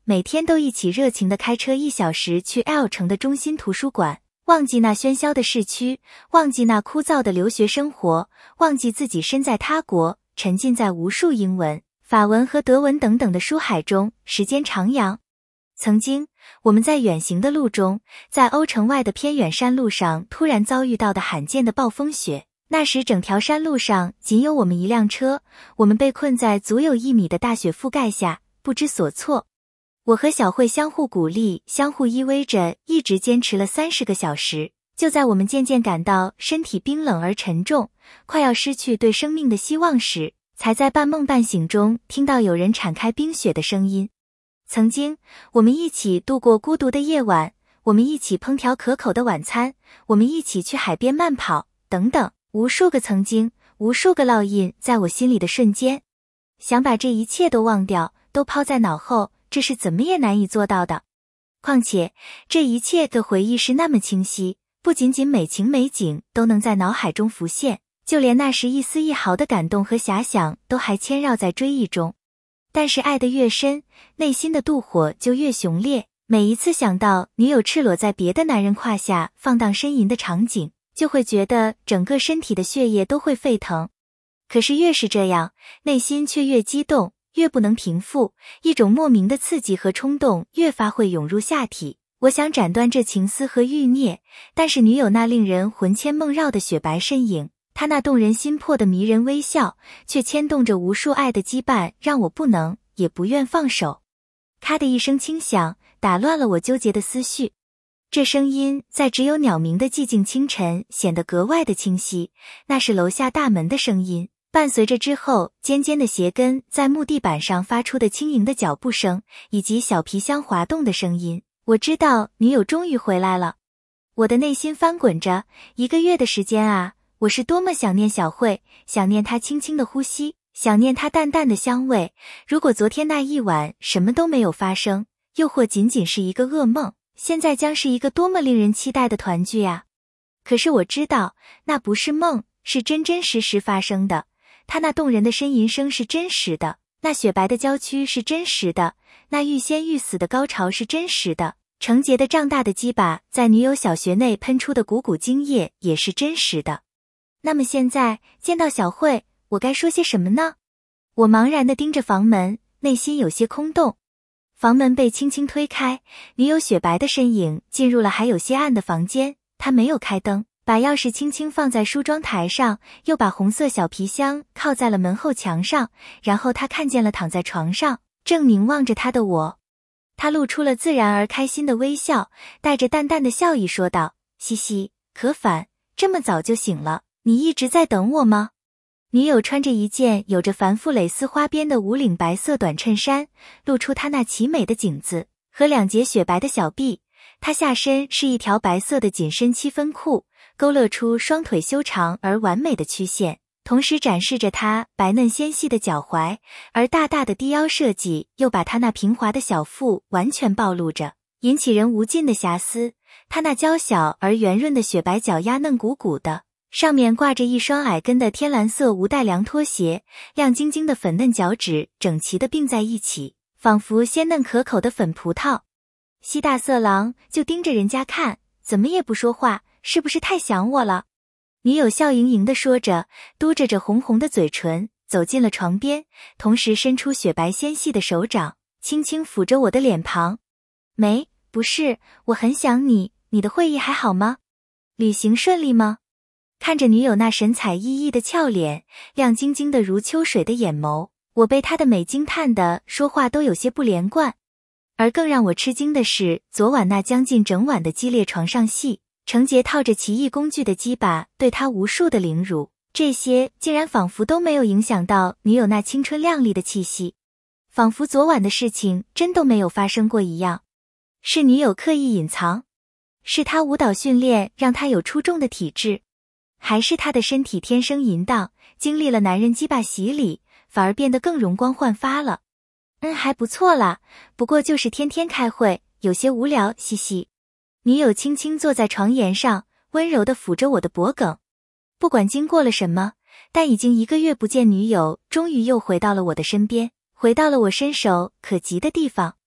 每天都一起热情地开车1小时去 L 城的中心图书馆，忘记那喧嚣的市区，忘记那枯燥的留学生活，忘记自己身在他国，沉浸在无数英文、法文和德文等等的书海中，时间徜徉。曾经，我们在远行的路中，在欧城外的偏远山路上突然遭遇到的罕见的暴风雪，那时整条山路上仅有我们一辆车，我们被困在足有1米的大雪覆盖下，不知所措。我和小慧相互鼓励，相互依偎着，一直坚持了30个小时。就在我们渐渐感到身体冰冷而沉重，快要失去对生命的希望时，才在半梦半醒中听到有人铲开冰雪的声音。曾经，我们一起度过孤独的夜晚，我们一起烹调可口的晚餐，我们一起去海边慢跑，等等，无数个曾经，无数个烙印在我心里的瞬间。想把这一切都忘掉，都抛在脑后，这是怎么也难以做到的。况且，这一切的回忆是那么清晰，不仅仅美情美景都能在脑海中浮现，就连那时一丝一毫的感动和遐想都还牵绕在追忆中。但是爱得越深，内心的妒火就越熊烈，每一次想到女友赤裸在别的男人胯下放荡呻吟的场景，就会觉得整个身体的血液都会沸腾。可是越是这样，内心却越激动，越不能平复，一种莫名的刺激和冲动越发会涌入下体。我想斩断这情丝和欲孽，但是女友那令人魂牵梦绕的雪白身影，她那动人心魄的迷人微笑，却牵动着无数爱的羁绊，让我不能也不愿放手。咔的一声轻响，打乱了我纠结的思绪。这声音在只有鸟鸣的寂静清晨显得格外的清晰，那是楼下大门的声音，伴随着之后尖尖的鞋跟在木地板上发出的轻盈的脚步声，以及小皮箱滑动的声音。我知道女友终于回来了。我的内心翻滚着，1个月的时间啊，我是多么想念小慧，想念她轻轻的呼吸，想念她淡淡的香味。如果昨天那一晚什么都没有发生，又或仅仅是一个噩梦，现在将是一个多么令人期待的团聚啊！可是我知道，那不是梦，是真真实实发生的。她那动人的呻吟声是真实的，那雪白的娇躯是真实的，那欲仙欲死的高潮是真实的，成结的胀大的鸡巴在女友小穴内喷出的股股精液也是真实的。那么现在见到小慧，我该说些什么呢？我茫然地盯着房门，内心有些空洞。房门被轻轻推开，女友雪白的身影进入了还有些暗的房间。她没有开灯，把钥匙轻轻放在梳妆台上，又把红色小皮箱靠在了门后墙上，然后她看见了躺在床上正凝望着她的我。她露出了自然而开心的微笑，带着淡淡的笑意说道：嘻嘻，可反，这么早就醒了，你一直在等我吗？女友穿着一件有着繁复蕾丝花边的无领白色短衬衫，露出她那奇美的颈子和2截雪白的小臂。她下身是一条白色的紧身7分裤，勾勒出双腿修长而完美的曲线，同时展示着她白嫩纤细的脚踝，而大大的低腰设计又把她那平滑的小腹完全暴露着，引起人无尽的遐思。她那娇小而圆润的雪白脚丫嫩鼓鼓的，上面挂着一双矮跟的天蓝色无带凉拖鞋，亮晶晶的粉嫩脚趾整齐地并在一起，仿佛鲜嫩可口的粉葡萄。西大色狼就盯着人家看，怎么也不说话，是不是太想我了？女友笑盈盈地说着，嘟着着红红的嘴唇，走进了床边，同时伸出雪白纤细的手掌，轻轻抚着我的脸庞。不是，我很想你，你的会议还好吗？旅行顺利吗？看着女友那神采奕奕的俏脸，亮晶晶的如秋水的眼眸，我被她的美惊叹的说话都有些不连贯。而更让我吃惊的是，昨晚那将近整晚的激烈床上戏，程杰套着奇异工具的鸡巴对她无数的凌辱，这些竟然仿佛都没有影响到女友那青春靓丽的气息，仿佛昨晚的事情真都没有发生过一样。是女友刻意隐藏？是她舞蹈训练让她有出众的体质？还是她的身体天生淫荡，经历了男人鸡巴洗礼，反而变得更容光焕发了？还不错啦，不过就是天天开会，有些无聊，嘻嘻。女友轻轻坐在床沿上，温柔地抚着我的脖颈。不管经过了什么，但已经1个月不见女友，终于又回到了我的身边，回到了我伸手可及的地方。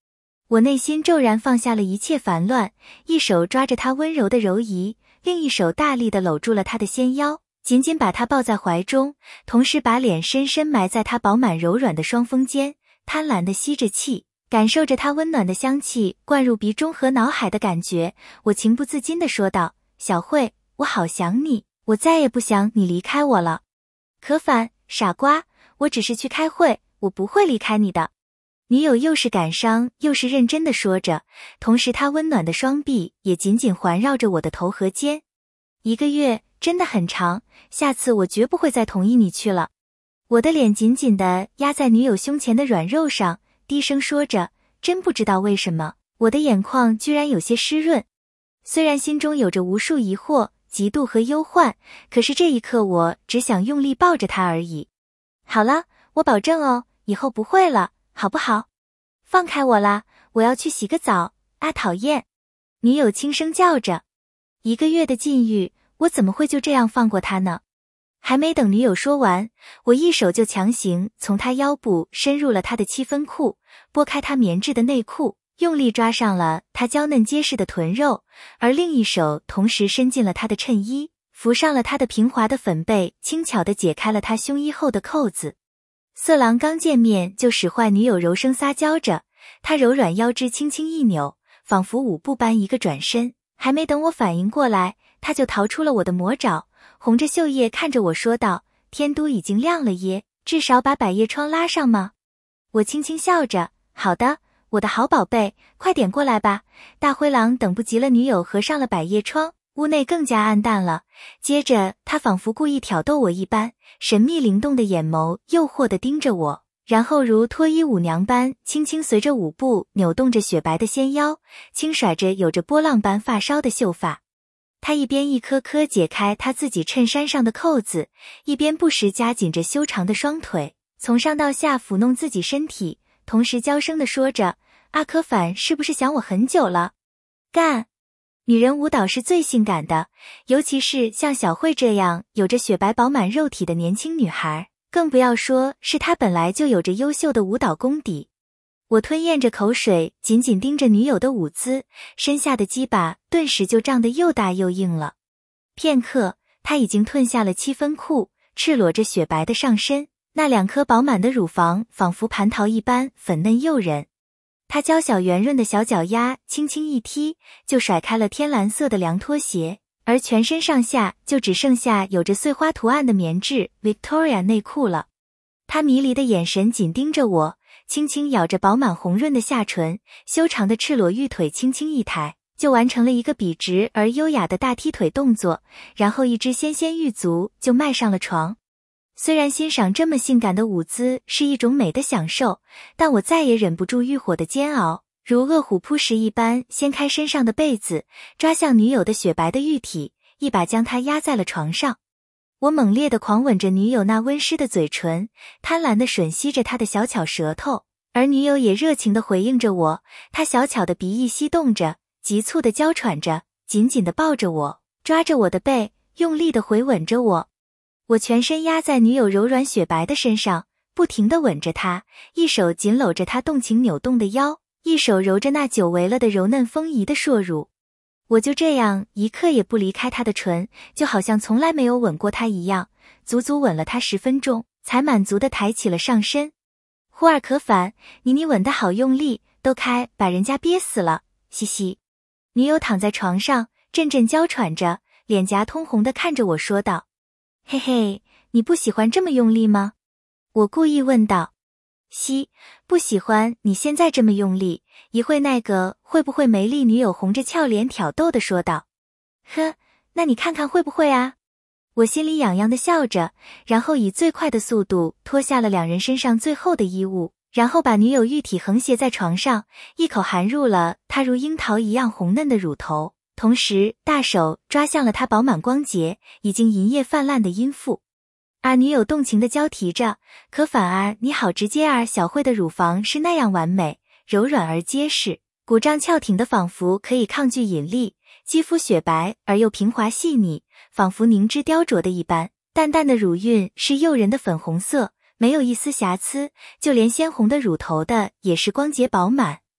我内心骤然放下了一切烦乱，一手抓着他温柔的柔仪，另一手大力地搂住了他的纤腰，紧紧把他抱在怀中，同时把脸深深埋在他饱满柔软的双峰间，贪婪地吸着气，感受着他温暖的香气灌入鼻中和脑海的感觉。我情不自禁地说道：小慧，我好想你，我再也不想你离开我了。可反，傻瓜，我只是去开会，我不会离开你的。女友又是感伤又是认真地说着，同时她温暖的双臂也紧紧环绕着我的头和肩。1个月真的很长，下次我绝不会再同意你去了。我的脸紧紧地压在女友胸前的软肉上，低声说着，真不知道为什么，我的眼眶居然有些湿润。虽然心中有着无数疑惑、嫉妒和忧患，可是这一刻我只想用力抱着她而已。好了，我保证哦，以后不会了，好不好？放开我啦，我要去洗个澡，啊讨厌！女友轻声叫着。1个月的禁欲，我怎么会就这样放过他呢？还没等女友说完，我一手就强行从她腰部深入了她的7分裤，拨开她棉质的内裤，用力抓上了她娇嫩结实的臀肉，而另一手同时伸进了她的衬衣，扶上了她的平滑的粉背，轻巧地解开了她胸衣后的扣子。色狼刚见面就使坏女友柔声撒娇着，她柔软腰肢轻轻一扭，仿佛舞步般一个转身，还没等我反应过来，她就逃出了我的魔爪，红着袖叶看着我说道：天都已经亮了耶，至少把百叶窗拉上吗？我轻轻笑着，好的，我的好宝贝，快点过来吧。大灰狼等不及了，女友合上了百叶窗，屋内更加暗淡了。接着他仿佛故意挑逗我一般，神秘灵动的眼眸诱惑地盯着我，然后如脱衣舞娘般轻轻随着舞步扭动着雪白的纤腰，轻甩着有着波浪般发梢的秀发。他一边一颗颗解开他自己衬衫上的扣子，一边不时夹紧着修长的双腿，从上到下抚弄自己身体，同时娇声地说着：阿可反是不是想我很久了？干！女人舞蹈是最性感的，尤其是像小慧这样有着雪白饱满肉体的年轻女孩，更不要说是她本来就有着优秀的舞蹈功底。我吞咽着口水，紧紧盯着女友的舞姿，身下的鸡巴顿时就胀得又大又硬了。片刻，她已经褪下了7分裤，赤裸着雪白的上身，那2颗饱满的乳房仿佛蟠桃一般粉嫩诱人。她娇小圆润的小脚丫轻轻一踢，就甩开了天蓝色的凉拖鞋，而全身上下就只剩下有着碎花图案的棉质 Victoria 内裤了。她迷离的眼神紧盯着我，轻轻咬着饱满红润的下唇，修长的赤裸玉腿轻轻一抬，就完成了一个笔直而优雅的大踢腿动作，然后一只纤纤玉足就迈上了床。虽然欣赏这么性感的舞姿是一种美的享受，但我再也忍不住欲火的煎熬，如饿虎扑食一般掀开身上的被子，抓向女友的雪白的玉体，一把将她压在了床上。我猛烈地狂吻着女友那温湿的嘴唇，贪婪地吮吸着她的小巧舌头，而女友也热情地回应着我，她小巧的鼻翼翕动着，急促地娇喘着，紧紧地抱着我，抓着我的背，用力地回吻着我。我全身压在女友柔软雪白的身上，不停地吻着她，一手紧搂着她动情扭动的腰，一手揉着那久违了的柔嫩丰腴的硕乳。我就这样一刻也不离开她的唇，就好像从来没有吻过她一样，足足吻了她10分钟，才满足地抬起了上身。忽尔可反，你吻得好用力，都开把人家憋死了，嘻嘻。女友躺在床上，阵阵娇喘着，脸颊通红地看着我说道：嘿嘿，你不喜欢这么用力吗？我故意问道。嘻，不喜欢你现在这么用力，一会那个会不会没力？女友红着俏脸挑逗地说道。呵，那你看看会不会啊？我心里痒痒地笑着，然后以最快的速度脱下了2人身上最后的衣物，然后把女友玉体横斜在床上，一口含入了她如樱桃一样红嫩的乳头，同时大手抓向了她饱满光洁已经银液泛滥的阴腹。女友动情地交提着，可反而你好直接小慧的乳房是那样完美，柔软而结实，鼓胀翘挺的仿佛可以抗拒引力，肌肤雪白而又平滑细腻，仿佛凝脂雕琢的一般，淡淡的乳晕是诱人的粉红色，没有一丝瑕疵，就连鲜红的乳头的也是光洁饱满，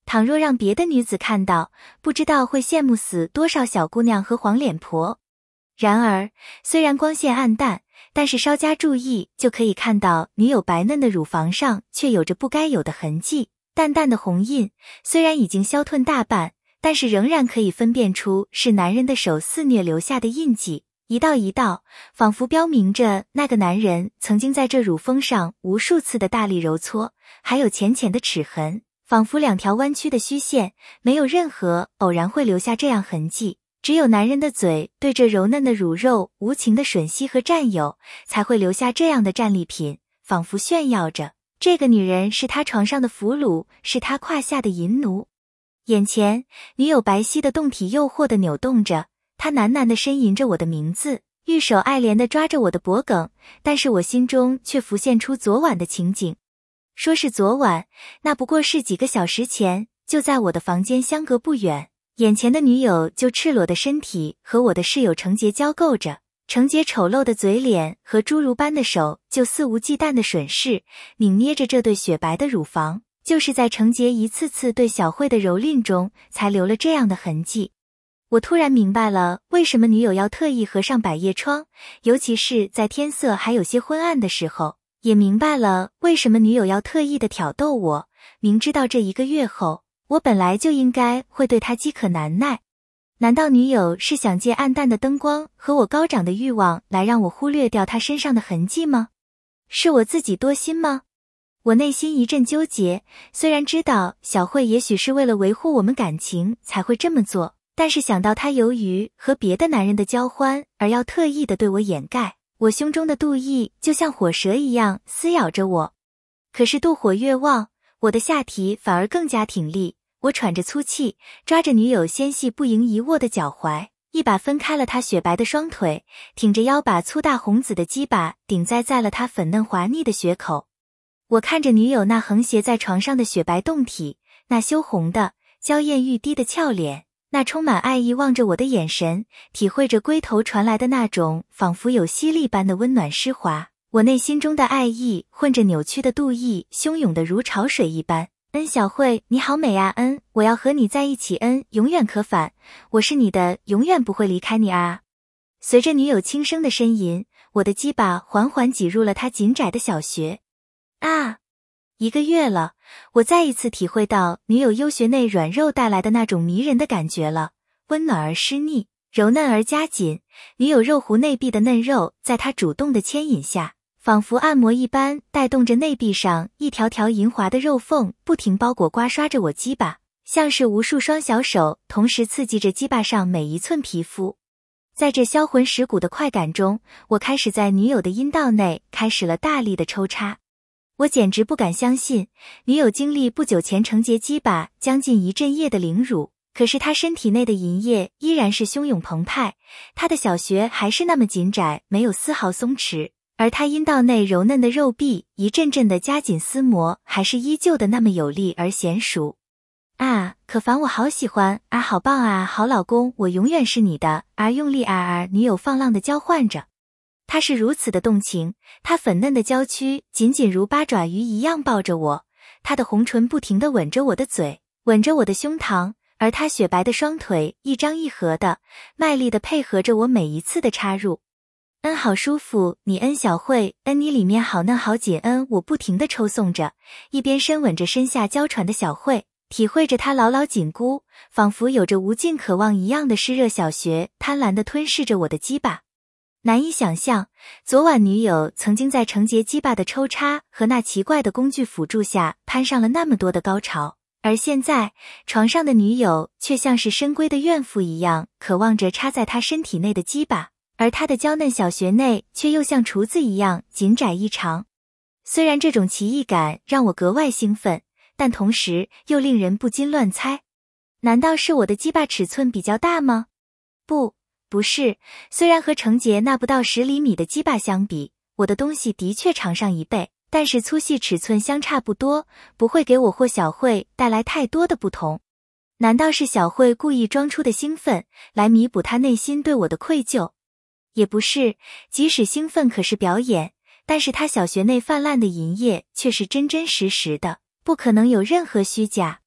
倘若让别的女子看到，不知道会羡慕死多少小姑娘和黄脸婆。然而，虽然光线暗淡，但是稍加注意就可以看到女友白嫩的乳房上却有着不该有的痕迹，淡淡的红印，虽然已经消退大半，但是仍然可以分辨出是男人的手肆虐留下的印记，一道一道，仿佛标明着那个男人曾经在这乳峰上无数次的大力揉搓，还有浅浅的齿痕，仿佛两条弯曲的虚线，没有任何偶然会留下这样痕迹，只有男人的嘴对着柔嫩的乳肉无情的吮吸和占有，才会留下这样的战利品，仿佛炫耀着这个女人是他床上的俘虏，是他胯下的淫奴。眼前，女友白皙的胴体诱惑地扭动着，她喃喃地呻吟着我的名字，玉手爱怜地抓着我的脖颈，但是我心中却浮现出昨晚的情景。说是昨晚，那不过是几个小时前，就在我的房间相隔不远，眼前的女友就赤裸的身体和我的室友程洁交媾着，程洁丑陋的嘴脸和侏儒般的手就肆无忌惮地吮视、拧捏着这对雪白的乳房，就是在程洁一次次对小慧的蹂躏中，才留了这样的痕迹。我突然明白了为什么女友要特意合上百叶窗，尤其是在天色还有些昏暗的时候，也明白了为什么女友要特意的挑逗我，明知道这1个月后，我本来就应该会对她饥渴难耐。难道女友是想借暗淡的灯光和我高涨的欲望来让我忽略掉她身上的痕迹吗？是我自己多心吗？我内心一阵纠结，虽然知道小慧也许是为了维护我们感情才会这么做，但是想到她由于和别的男人的交欢而要特意的对我掩盖，我胸中的妒意就像火蛇一样撕咬着我。可是妒火越旺，我的下体反而更加挺立，我喘着粗气，抓着女友纤细不盈一握的脚踝，一把分开了她雪白的双腿，挺着腰把粗大红紫的鸡巴顶在了她粉嫩滑腻的血口。我看着女友那横斜在床上的雪白胴体，那羞红的娇艳欲滴的俏脸，那充满爱意望着我的眼神，体会着龟头传来的那种仿佛有吸力般的温暖湿滑，我内心中的爱意混着扭曲的妒意，汹涌的如潮水一般。小慧，你好美啊，我要和你在一起，永远可返，我是你的，永远不会离开你啊。随着女友轻声的呻吟，我的鸡巴缓缓挤入了她紧窄的小穴。1个月了，我再一次体会到女友幽穴内软肉带来的那种迷人的感觉了，温暖而湿腻，柔嫩而夹紧，女友肉壶内壁的嫩肉在她主动的牵引下，仿佛按摩一般，带动着内壁上一条条银滑的肉缝，不停包裹刮刷着我鸡巴，像是无数双小手同时刺激着鸡巴上每一寸皮肤。在这销魂蚀骨的快感中，我开始在女友的阴道内开始了大力的抽插。我简直不敢相信，女友经历不久前程洁鸡巴将近1阵夜的凌辱，可是她身体内的淫液依然是汹涌澎湃，她的小穴还是那么紧窄，没有丝毫松弛，而她阴道内柔嫩的肉壁一阵阵的夹紧撕磨，还是依旧的那么有力而娴熟。可烦，我好喜欢好棒啊，好老公，我永远是你的用力女友放浪的交换着。她是如此的动情，她粉嫩的娇躯紧紧如八爪鱼一样抱着我，她的红唇不停地吻着我的嘴，吻着我的胸膛，而她雪白的双腿一张一合的，卖力地配合着我每一次的插入。好舒服，你小慧，你里面好嫩好紧，我不停地抽送着，一边深吻着身下娇喘的小慧，体会着她牢牢紧箍，仿佛有着无尽渴望一样的湿热小穴，贪婪地吞噬着我的鸡巴。难以想象，昨晚女友曾经在程洁鸡巴的抽插和那奇怪的工具辅助下攀上了那么多的高潮，而现在床上的女友却像是深闺的怨妇一样，渴望着插在她身体内的鸡巴，而她的娇嫩小穴内却又像厨子一样紧窄异常。虽然这种奇异感让我格外兴奋，但同时又令人不禁乱猜，难道是我的鸡巴尺寸比较大吗？不是，虽然和程洁那不到10厘米的鸡巴相比，我的东西的确长上1倍，但是粗细尺寸相差不多，不会给我或小慧带来太多的不同。难道是小慧故意装出的兴奋，来弥补她内心对我的愧疚？也不是，即使兴奋可是表演，但是她小穴内泛滥的淫液却是真真实实的，不可能有任何虚假。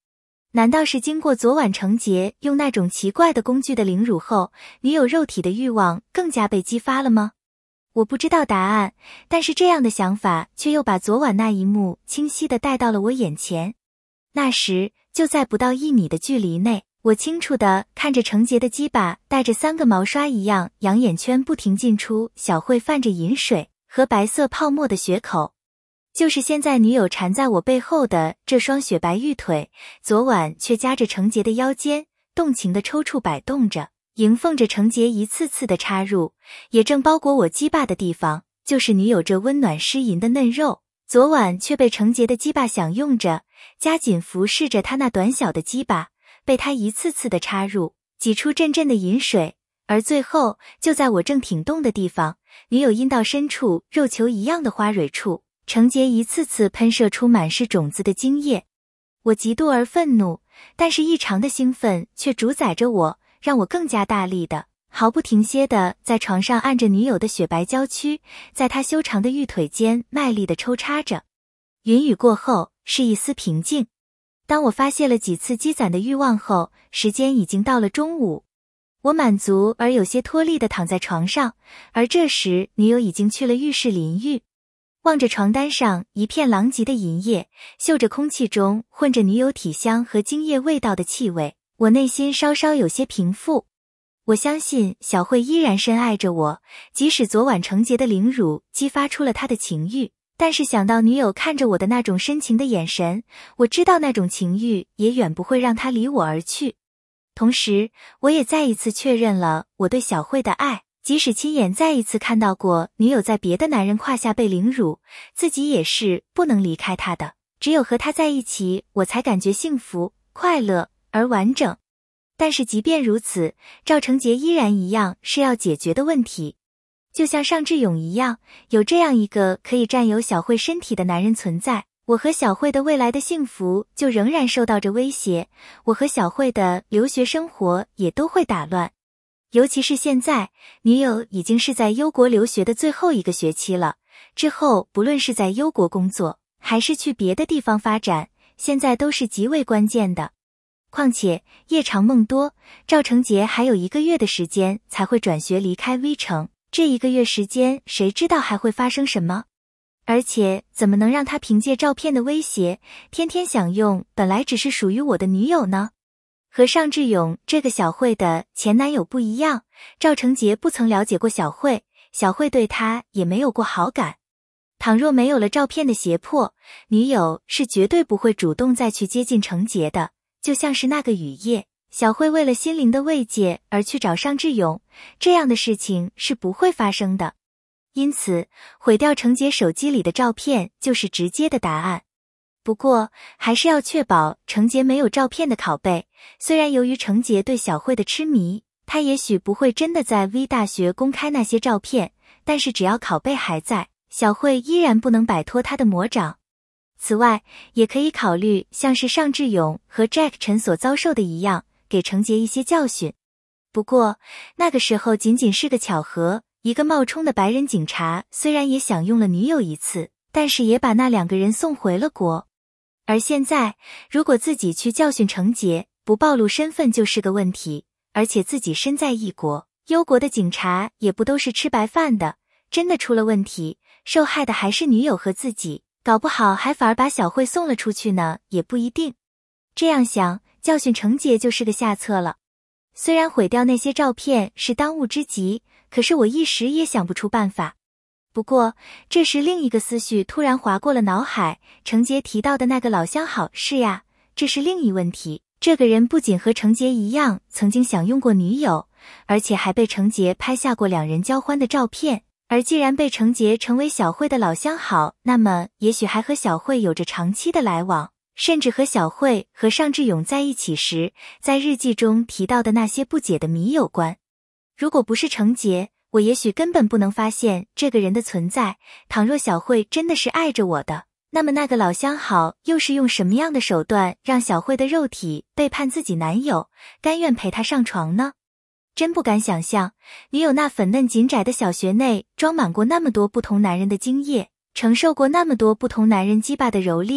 难道是经过昨晚程杰用那种奇怪的工具的凌辱后，女友肉体的欲望更加被激发了吗？我不知道答案，但是这样的想法却又把昨晚那一幕清晰地带到了我眼前。那时，就在不到1米的距离内，我清楚地看着程杰的鸡巴带着3个毛刷一样养眼圈不停进出小慧泛着饮水和白色泡沫的血口。就是现在女友缠在我背后的这双雪白玉腿，昨晚却夹着程杰的腰间，动情的抽搐摆动着，迎奉着程杰一次次的插入，也正包裹我鸡巴的地方，就是女友这温暖湿淫的嫩肉，昨晚却被程杰的鸡巴享用着，加紧服侍着他那短小的鸡巴，被他一次次的插入，挤出阵阵的饮水，而最后就在我正挺动的地方，女友阴道深处肉球一样的花蕊处，程杰一次次喷射出满是种子的精液。我嫉妒而愤怒，但是异常的兴奋却主宰着我，让我更加大力的毫不停歇的在床上按着女友的雪白娇躯，在她修长的玉腿间卖力的抽插着。云雨过后是一丝平静，当我发泄了几次积攒的欲望后，时间已经到了中午。我满足而有些脱力的躺在床上，而这时女友已经去了浴室淋浴。望着床单上一片狼藉的银液，嗅着空气中混着女友体香和精液味道的气味，我内心稍稍有些平复。我相信小慧依然深爱着我，即使昨晚程杰的凌辱激发出了她的情欲，但是想到女友看着我的那种深情的眼神，我知道那种情欲也远不会让她离我而去。同时，我也再一次确认了我对小慧的爱。即使亲眼再一次看到过女友在别的男人胯下被凌辱，自己也是不能离开他的，只有和他在一起，我才感觉幸福、快乐而完整。但是即便如此，赵成杰依然一样是要解决的问题。就像尚志勇一样，有这样一个可以占有小慧身体的男人存在，我和小慧的未来的幸福就仍然受到着威胁，我和小慧的留学生活也都会打乱。尤其是现在，女友已经是在优国留学的最后一个学期了，之后不论是在优国工作，还是去别的地方发展，现在都是极为关键的。况且夜长梦多，赵成杰还有1个月的时间才会转学离开 V 城，这1个月时间谁知道还会发生什么？而且怎么能让他凭借照片的威胁，天天享用本来只是属于我的女友呢？和尚志勇这个小慧的前男友不一样，赵成杰不曾了解过小慧，小慧对他也没有过好感。倘若没有了照片的胁迫，女友是绝对不会主动再去接近成杰的。就像是那个雨夜，小慧为了心灵的慰藉而去找尚志勇，这样的事情是不会发生的。因此，毁掉成杰手机里的照片就是直接的答案。不过，还是要确保程杰没有照片的拷贝。虽然由于程杰对小慧的痴迷，他也许不会真的在 V 大学公开那些照片，但是只要拷贝还在，小慧依然不能摆脱他的魔掌。此外，也可以考虑像是尚志勇和 Jack 陈所遭受的一样，给程杰一些教训。不过，那个时候仅仅是个巧合，一个冒充的白人警察虽然也享用了女友一次，但是也把那2个人送回了国。而现在，如果自己去教训程杰，不暴露身份就是个问题，而且自己身在异国，忧国的警察也不都是吃白饭的，真的出了问题，受害的还是女友和自己，搞不好还反而把小慧送了出去呢，也不一定。这样想，教训程杰就是个下策了。虽然毁掉那些照片是当务之急，可是我一时也想不出办法。不过，这时另一个思绪突然划过了脑海，程杰提到的那个老相好，是呀，这是另一问题。这个人不仅和程杰一样曾经享用过女友，而且还被程杰拍下过2人交欢的照片，而既然被程杰成为小慧的老相好，那么也许还和小慧有着长期的来往，甚至和小慧和尚志勇在一起时，在日记中提到的那些不解的谜有关。如果不是程杰，我也许根本不能发现这个人的存在。倘若小慧真的是爱着我的，那么那个老相好又是用什么样的手段让小慧的肉体背叛自己男友，甘愿陪他上床呢？真不敢想象，女友那粉嫩紧窄的小穴内装满过那么多不同男人的精液，承受过那么多不同男人鸡巴的蹂躏，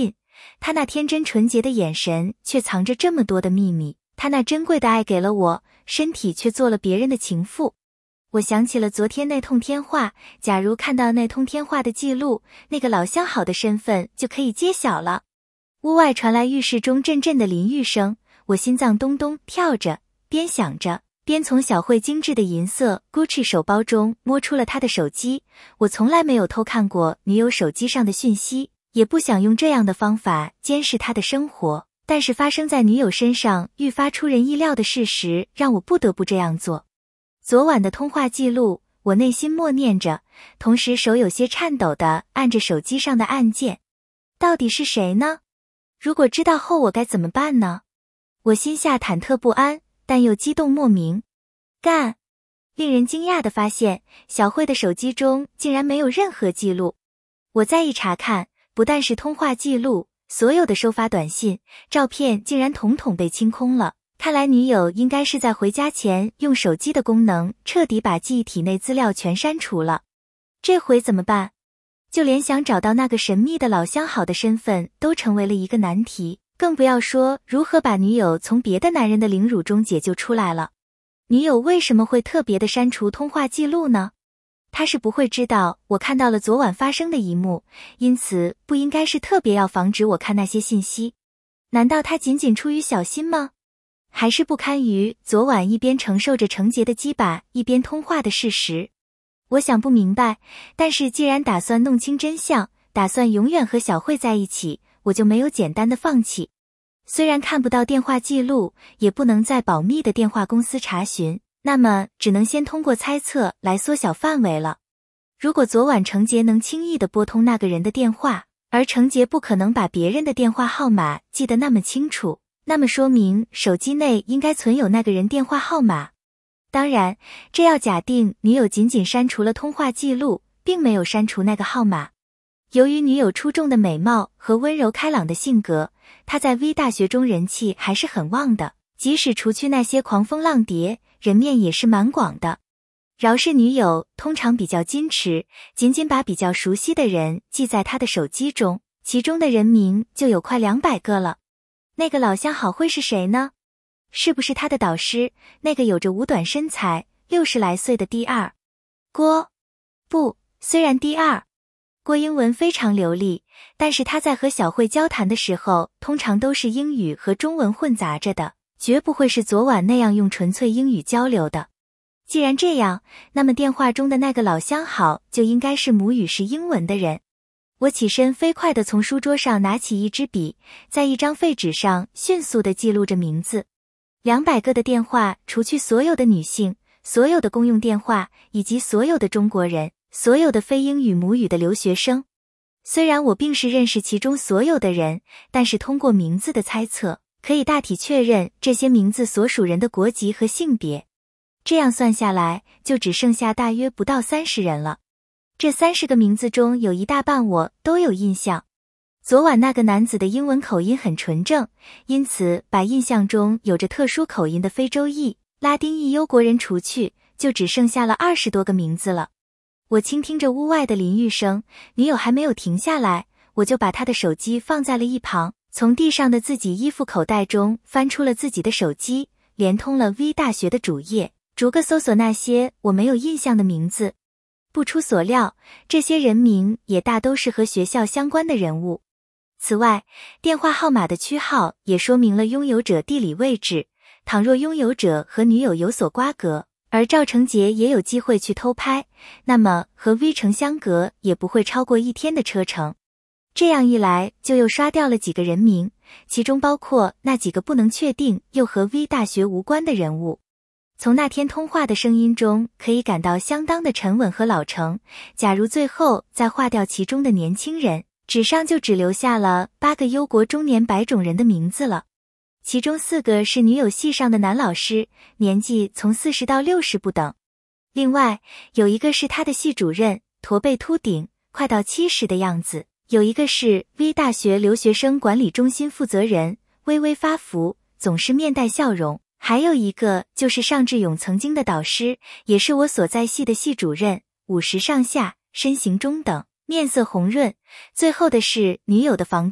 他那天真纯洁的眼神却藏着这么多的秘密，他那珍贵的爱给了我，身体却做了别人的情妇。我想起了昨天那通电话，假如看到那通电话的记录，那个老相好的身份就可以揭晓了。屋外传来浴室中阵阵的淋浴声，我心脏咚咚跳着，边想着，边从小慧精致的银色 Gucci 手包中摸出了她的手机。我从来没有偷看过女友手机上的讯息，也不想用这样的方法监视她的生活，但是发生在女友身上愈发出人意料的事实让我不得不这样做。昨晚的通话记录，我内心默念着，同时手有些颤抖地按着手机上的按键。到底是谁呢？如果知道后我该怎么办呢？我心下忐忑不安，但又激动莫名。干！令人惊讶地发现，小慧的手机中竟然没有任何记录。我再一查看，不但是通话记录，所有的收发短信、照片竟然统统被清空了。看来女友应该是在回家前用手机的功能彻底把记忆体内资料全删除了。这回怎么办？就连想找到那个神秘的老相好的身份都成为了一个难题，更不要说如何把女友从别的男人的凌辱中解救出来了。女友为什么会特别的删除通话记录呢？她是不会知道我看到了昨晚发生的一幕，因此不应该是特别要防止我看那些信息。难道她仅仅出于小心吗？还是不堪于昨晚一边承受着程洁的羁绊一边通话的事实？我想不明白，但是既然打算弄清真相，打算永远和小慧在一起，我就没有简单的放弃。虽然看不到电话记录，也不能在保密的电话公司查询，那么只能先通过猜测来缩小范围了。如果昨晚程洁能轻易地拨通那个人的电话，而程洁不可能把别人的电话号码记得那么清楚，那么说明手机内应该存有那个人电话号码。当然，这要假定女友仅仅删除了通话记录，并没有删除那个号码。由于女友出众的美貌和温柔开朗的性格，她在 V 大学中人气还是很旺的，即使除去那些狂蜂浪蝶，人面也是蛮广的。饶是女友通常比较矜持，仅仅把比较熟悉的人记在她的手机中，其中的人名就有快200个了。那个老相好会是谁呢？是不是他的导师，那个有着五短身材、60来岁的第二郭？不，虽然第二郭英文非常流利，但是他在和小慧交谈的时候，通常都是英语和中文混杂着的，绝不会是昨晚那样用纯粹英语交流的。既然这样，那么电话中的那个老相好就应该是母语是英文的人。我起身飞快地从书桌上拿起一支笔，在一张废纸上迅速地记录着名字。200个的电话，除去所有的女性，所有的公用电话，以及所有的中国人，所有的非英语母语的留学生。虽然我并是认识其中所有的人，但是通过名字的猜测，可以大体确认这些名字所属人的国籍和性别。这样算下来，就只剩下大约不到30人了。这30个名字中有一大半我都有印象。昨晚那个男子的英文口音很纯正，因此把印象中有着特殊口音的非洲裔、拉丁裔优国人除去，就只剩下了20多个名字了。我倾听着屋外的淋浴声，女友还没有停下来，我就把她的手机放在了一旁，从地上的自己衣服口袋中翻出了自己的手机，连通了 V 大学的主页，逐个搜索那些我没有印象的名字。不出所料，这些人名也大都是和学校相关的人物。此外，电话号码的区号也说明了拥有者地理位置，倘若拥有者和女友有所瓜葛，而赵成杰也有机会去偷拍，那么和 V 城相隔也不会超过1天的车程。这样一来，就又刷掉了几个人名，其中包括那几个不能确定又和 V 大学无关的人物。从那天通话的声音中可以感到相当的沉稳和老成，假如最后再划掉其中的年轻人，纸上就只留下了8个忧国中年白种人的名字了。其中4个是女友系上的男老师，年纪从40到60不等。另外有一个是他的系主任，驼背秃顶，快到70的样子。有一个是 V 大学留学生管理中心负责人，微微发福，总是面带笑容。还有一个就是尚志勇曾经的导师，也是我所在系的系主任，50上下，身形中等，面色红润。最后的是女友的房东，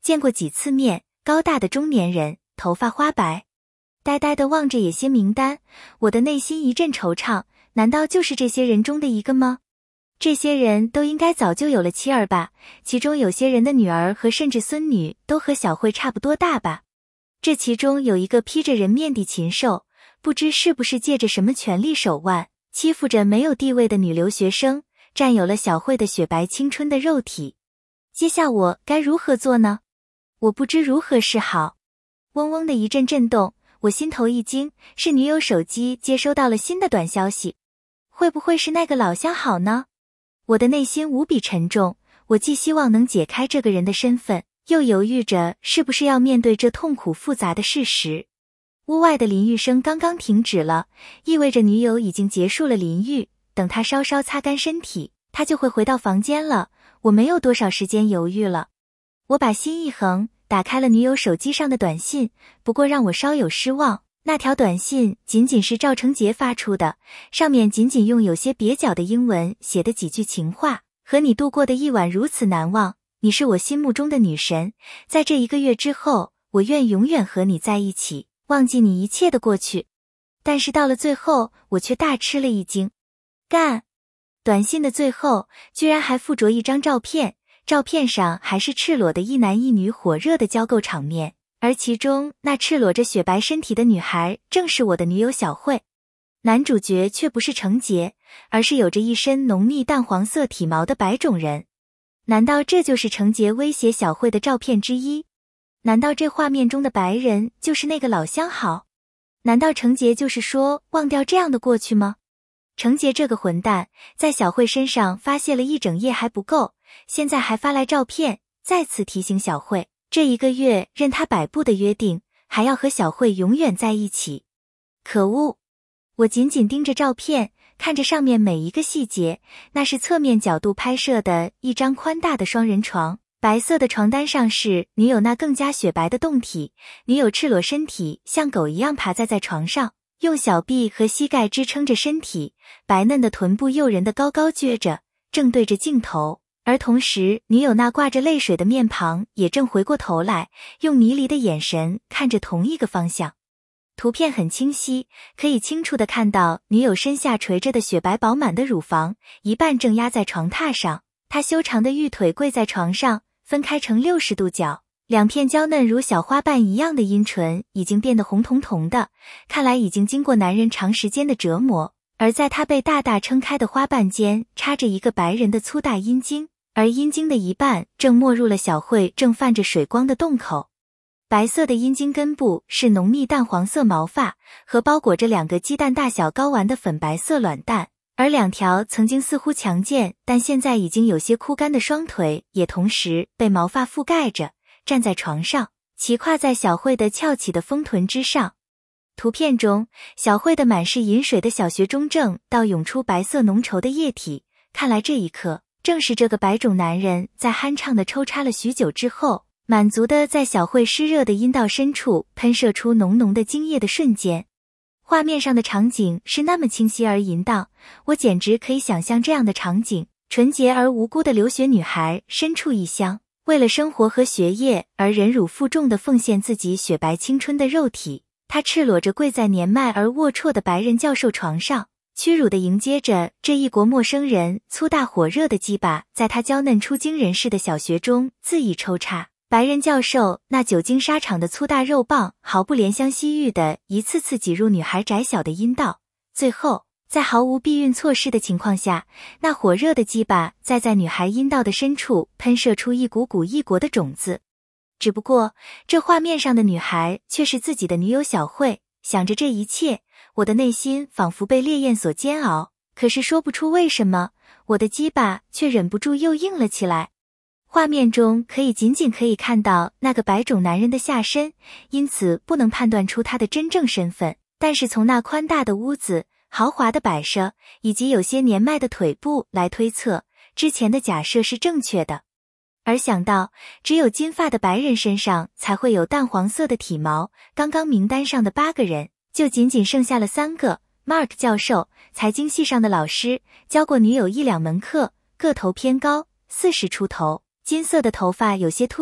见过几次面，高大的中年人，头发花白。呆呆地望着野些名单，我的内心一阵惆怅，难道就是这些人中的一个吗？这些人都应该早就有了妻儿吧，其中有些人的女儿和甚至孙女都和小慧差不多大吧。这其中有一个披着人面的禽兽，不知是不是借着什么权力手腕，欺负着没有地位的女留学生，占有了小慧的雪白青春的肉体。接下我该如何做呢？我不知如何是好。嗡嗡的一阵震动，我心头一惊，是女友手机接收到了新的短消息。会不会是那个老相好呢？我的内心无比沉重，我既希望能解开这个人的身份，又犹豫着是不是要面对这痛苦复杂的事实。屋外的淋浴声刚刚停止了，意味着女友已经结束了淋浴，等她稍稍擦干身体，她就会回到房间了。我没有多少时间犹豫了，我把心一横，打开了女友手机上的短信，不过让我稍有失望，那条短信仅仅是赵成杰发出的，上面仅仅用有些蹩脚的英文写的几句情话，和你度过的一晚如此难忘，你是我心目中的女神，在这1个月之后，我愿永远和你在一起，忘记你一切的过去。但是到了最后，我却大吃了一惊。干！短信的最后居然还附着一张照片，照片上还是赤裸的一男一女火热的交媾场面，而其中那赤裸着雪白身体的女孩正是我的女友小慧。男主角却不是程杰，而是有着一身浓密淡黄色体毛的白种人。难道这就是程杰威胁小慧的照片之一？难道这画面中的白人就是那个老相好？难道程杰就是说忘掉这样的过去吗？程杰这个混蛋，在小慧身上发泄了一整夜还不够，现在还发来照片，再次提醒小慧，这1个月任他摆布的约定，还要和小慧永远在一起。可恶！我紧紧盯着照片，看着上面每一个细节，那是侧面角度拍摄的一张宽大的双人床，白色的床单上是女友那更加雪白的胴体，女友赤裸身体像狗一样爬在床上，用小臂和膝盖支撑着身体，白嫩的臀部诱人的高高撅着，正对着镜头，而同时女友那挂着泪水的面庞也正回过头来，用迷离的眼神看着同一个方向。图片很清晰，可以清楚地看到女友身下垂着的雪白饱满的乳房，一半正压在床榻上，她修长的玉腿跪在床上，分开成60度角，两片娇嫩如小花瓣一样的阴唇已经变得红彤彤的，看来已经经过男人长时间的折磨，而在她被大大撑开的花瓣间插着一个白人的粗大阴茎，而阴茎的一半正没入了小慧正泛着水光的洞口。白色的阴茎根部是浓密淡黄色毛发和包裹着2个鸡蛋大小睾丸的粉白色卵蛋，而2条曾经似乎强健但现在已经有些枯干的双腿也同时被毛发覆盖着，站在床上，骑跨在小慧的翘起的丰臀之上。图片中，小慧的满是饮水的小穴中正到涌出白色浓稠的液体，看来这一刻正是这个白种男人在酣畅地抽插了许久之后，满足地在小慧湿热的阴道深处喷射出浓浓的精液的瞬间。画面上的场景是那么清晰而淫荡，我简直可以想象这样的场景，纯洁而无辜的留学女孩身处异乡，为了生活和学业而忍辱负重地奉献自己雪白青春的肉体，她赤裸着跪在年迈而龌龊的白人教授床上，屈辱地迎接着这一国陌生人粗大火热的鸡巴在她娇嫩出惊人似的小穴中恣意抽插。白人教授那久经沙场的粗大肉棒毫不怜香惜玉地一次次挤入女孩窄小的阴道，最后在毫无避孕措施的情况下，那火热的鸡巴再在女孩阴道的深处喷射出一股股异国的种子。只不过这画面上的女孩却是自己的女友小慧，想着这一切，我的内心仿佛被烈焰所煎熬，可是说不出为什么，我的鸡巴却忍不住又硬了起来。画面中仅仅可以看到那个白种男人的下身，因此不能判断出他的真正身份，但是从那宽大的屋子、豪华的摆设以及有些年迈的腿部来推测，之前的假设是正确的。而想到只有金发的白人身上才会有淡黄色的体毛，刚刚名单上的8个人就仅仅剩下了3个。Mark 教授，财经系上的老师，教过女友1-2门课，个头偏高，40出头，金色的头发有些秃顶，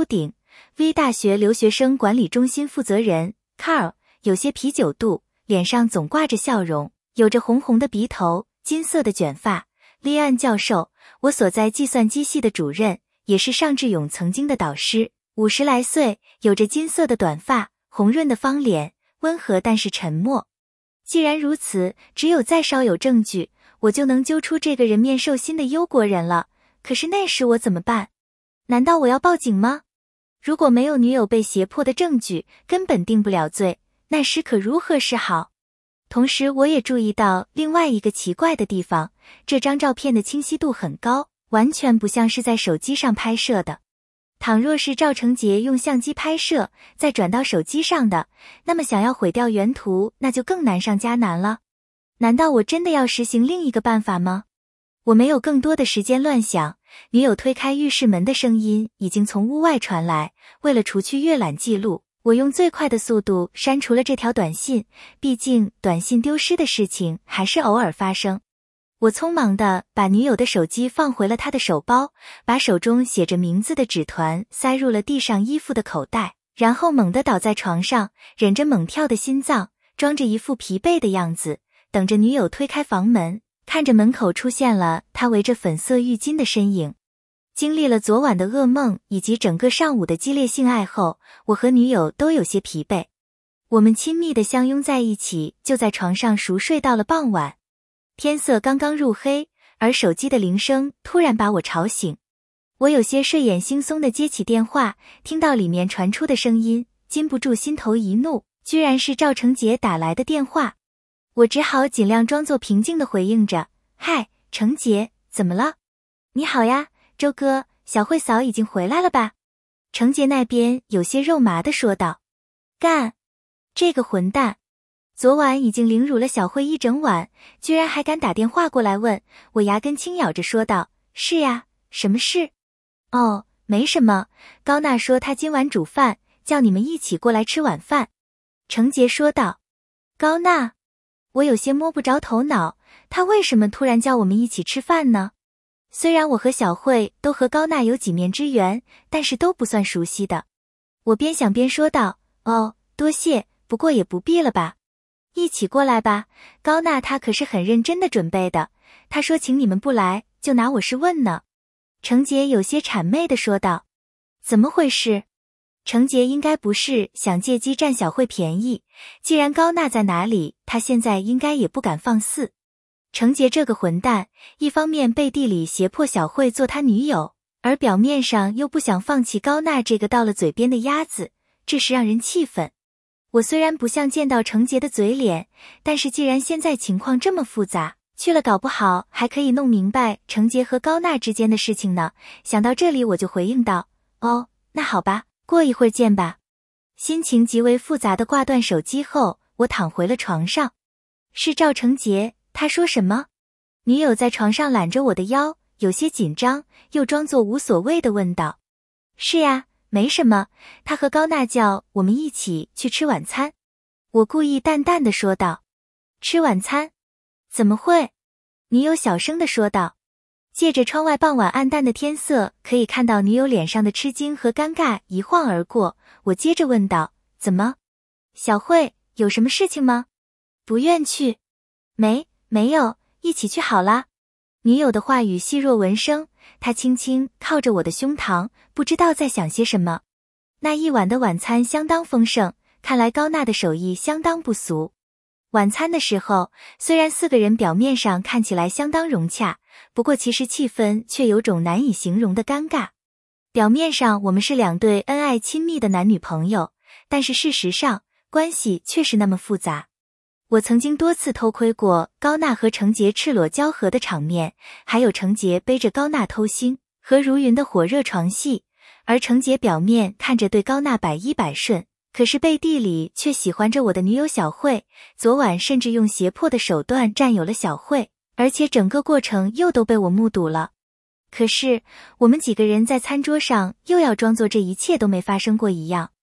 ，V 大学留学生管理中心负责人 Carl， 有些啤酒肚，脸上总挂着笑容，有着红红的鼻头，金色的卷发。利安教授，我所在计算机系的主任，也是尚志勇曾经的导师，50来岁，有着金色的短发，红润的方脸，温和但是沉默。既然如此，只有再稍有证据，我就能揪出这个人面兽心的忧国人了。可是那时我怎么办？难道我要报警吗？如果没有女友被胁迫的证据，根本定不了罪，那时可如何是好？同时我也注意到另外一个奇怪的地方，这张照片的清晰度很高，完全不像是在手机上拍摄的。倘若是赵成杰用相机拍摄，再转到手机上的，那么想要毁掉原图，那就更难上加难了。难道我真的要实行另一个办法吗？我没有更多的时间乱想，女友推开浴室门的声音已经从屋外传来。为了除去阅览记录，我用最快的速度删除了这条短信，毕竟短信丢失的事情还是偶尔发生。我匆忙地把女友的手机放回了她的手包，把手中写着名字的纸团塞入了地上衣服的口袋，然后猛地倒在床上，忍着猛跳的心脏，装着一副疲惫的样子，等着女友推开房门，看着门口出现了她围着粉色浴巾的身影。经历了昨晚的噩梦以及整个上午的激烈性爱后，我和女友都有些疲惫。我们亲密地相拥在一起，就在床上熟睡到了傍晚。天色刚刚入黑，而手机的铃声突然把我吵醒。我有些睡眼惺忪地接起电话，听到里面传出的声音，禁不住心头一怒，居然是赵成杰打来的电话。我只好尽量装作平静地回应着：嗨，成杰，怎么了？你好呀，周哥，小慧嫂已经回来了吧？成杰那边有些肉麻地说道。干！这个混蛋！昨晚已经凌辱了小慧一整晚，居然还敢打电话过来问。我牙根轻咬着说道：是呀，什么事？哦，没什么，高娜说她今晚煮饭，叫你们一起过来吃晚饭。成杰说道。高娜？我有些摸不着头脑，她为什么突然叫我们一起吃饭呢？虽然我和小慧都和高娜有几面之缘，但是都不算熟悉的。我边想边说道：哦，多谢，不过也不必了吧。一起过来吧，高娜她可是很认真的准备的，她说请你们不来，就拿我是问呢。程杰有些谄媚地说道。怎么回事？程杰应该不是想借机占小慧便宜，既然高娜在哪里，他现在应该也不敢放肆。程杰这个混蛋，一方面背地里胁迫小慧做他女友，而表面上又不想放弃高娜这个到了嘴边的鸭子，这是让人气愤。我虽然不像见到程杰的嘴脸，但是既然现在情况这么复杂，去了搞不好还可以弄明白程杰和高娜之间的事情呢。想到这里我就回应道：哦，那好吧，过一会儿见吧。心情极为复杂的挂断手机后，我躺回了床上。是赵成杰，他说什么？女友在床上揽着我的腰，有些紧张，又装作无所谓地问道。是呀，没什么，他和高娜叫我们一起去吃晚餐。我故意淡淡地说道。吃晚餐？怎么会？女友小声地说道。借着窗外傍晚暗淡的天色，可以看到女友脸上的吃惊和尴尬一晃而过。我接着问道：怎么？小慧，有什么事情吗？不愿去？没有，一起去好啦。女友的话语细若蚊声，她轻轻靠着我的胸膛，不知道在想些什么。那一晚的晚餐相当丰盛，看来高娜的手艺相当不俗。晚餐的时候，虽然4个人表面上看起来相当融洽，不过其实气氛却有种难以形容的尴尬。表面上我们是2对恩爱亲密的男女朋友，但是事实上关系却是那么复杂。我曾经多次偷窥过高娜和程杰赤裸交合的场面，还有程杰背着高娜偷腥和如云的火热床戏，而程杰表面看着对高娜百依百顺，可是背地里却喜欢着我的女友小慧，昨晚甚至用胁迫的手段占有了小慧，而且整个过程又都被我目睹了。可是我们几个人在餐桌上又要装作这一切都没发生过一样。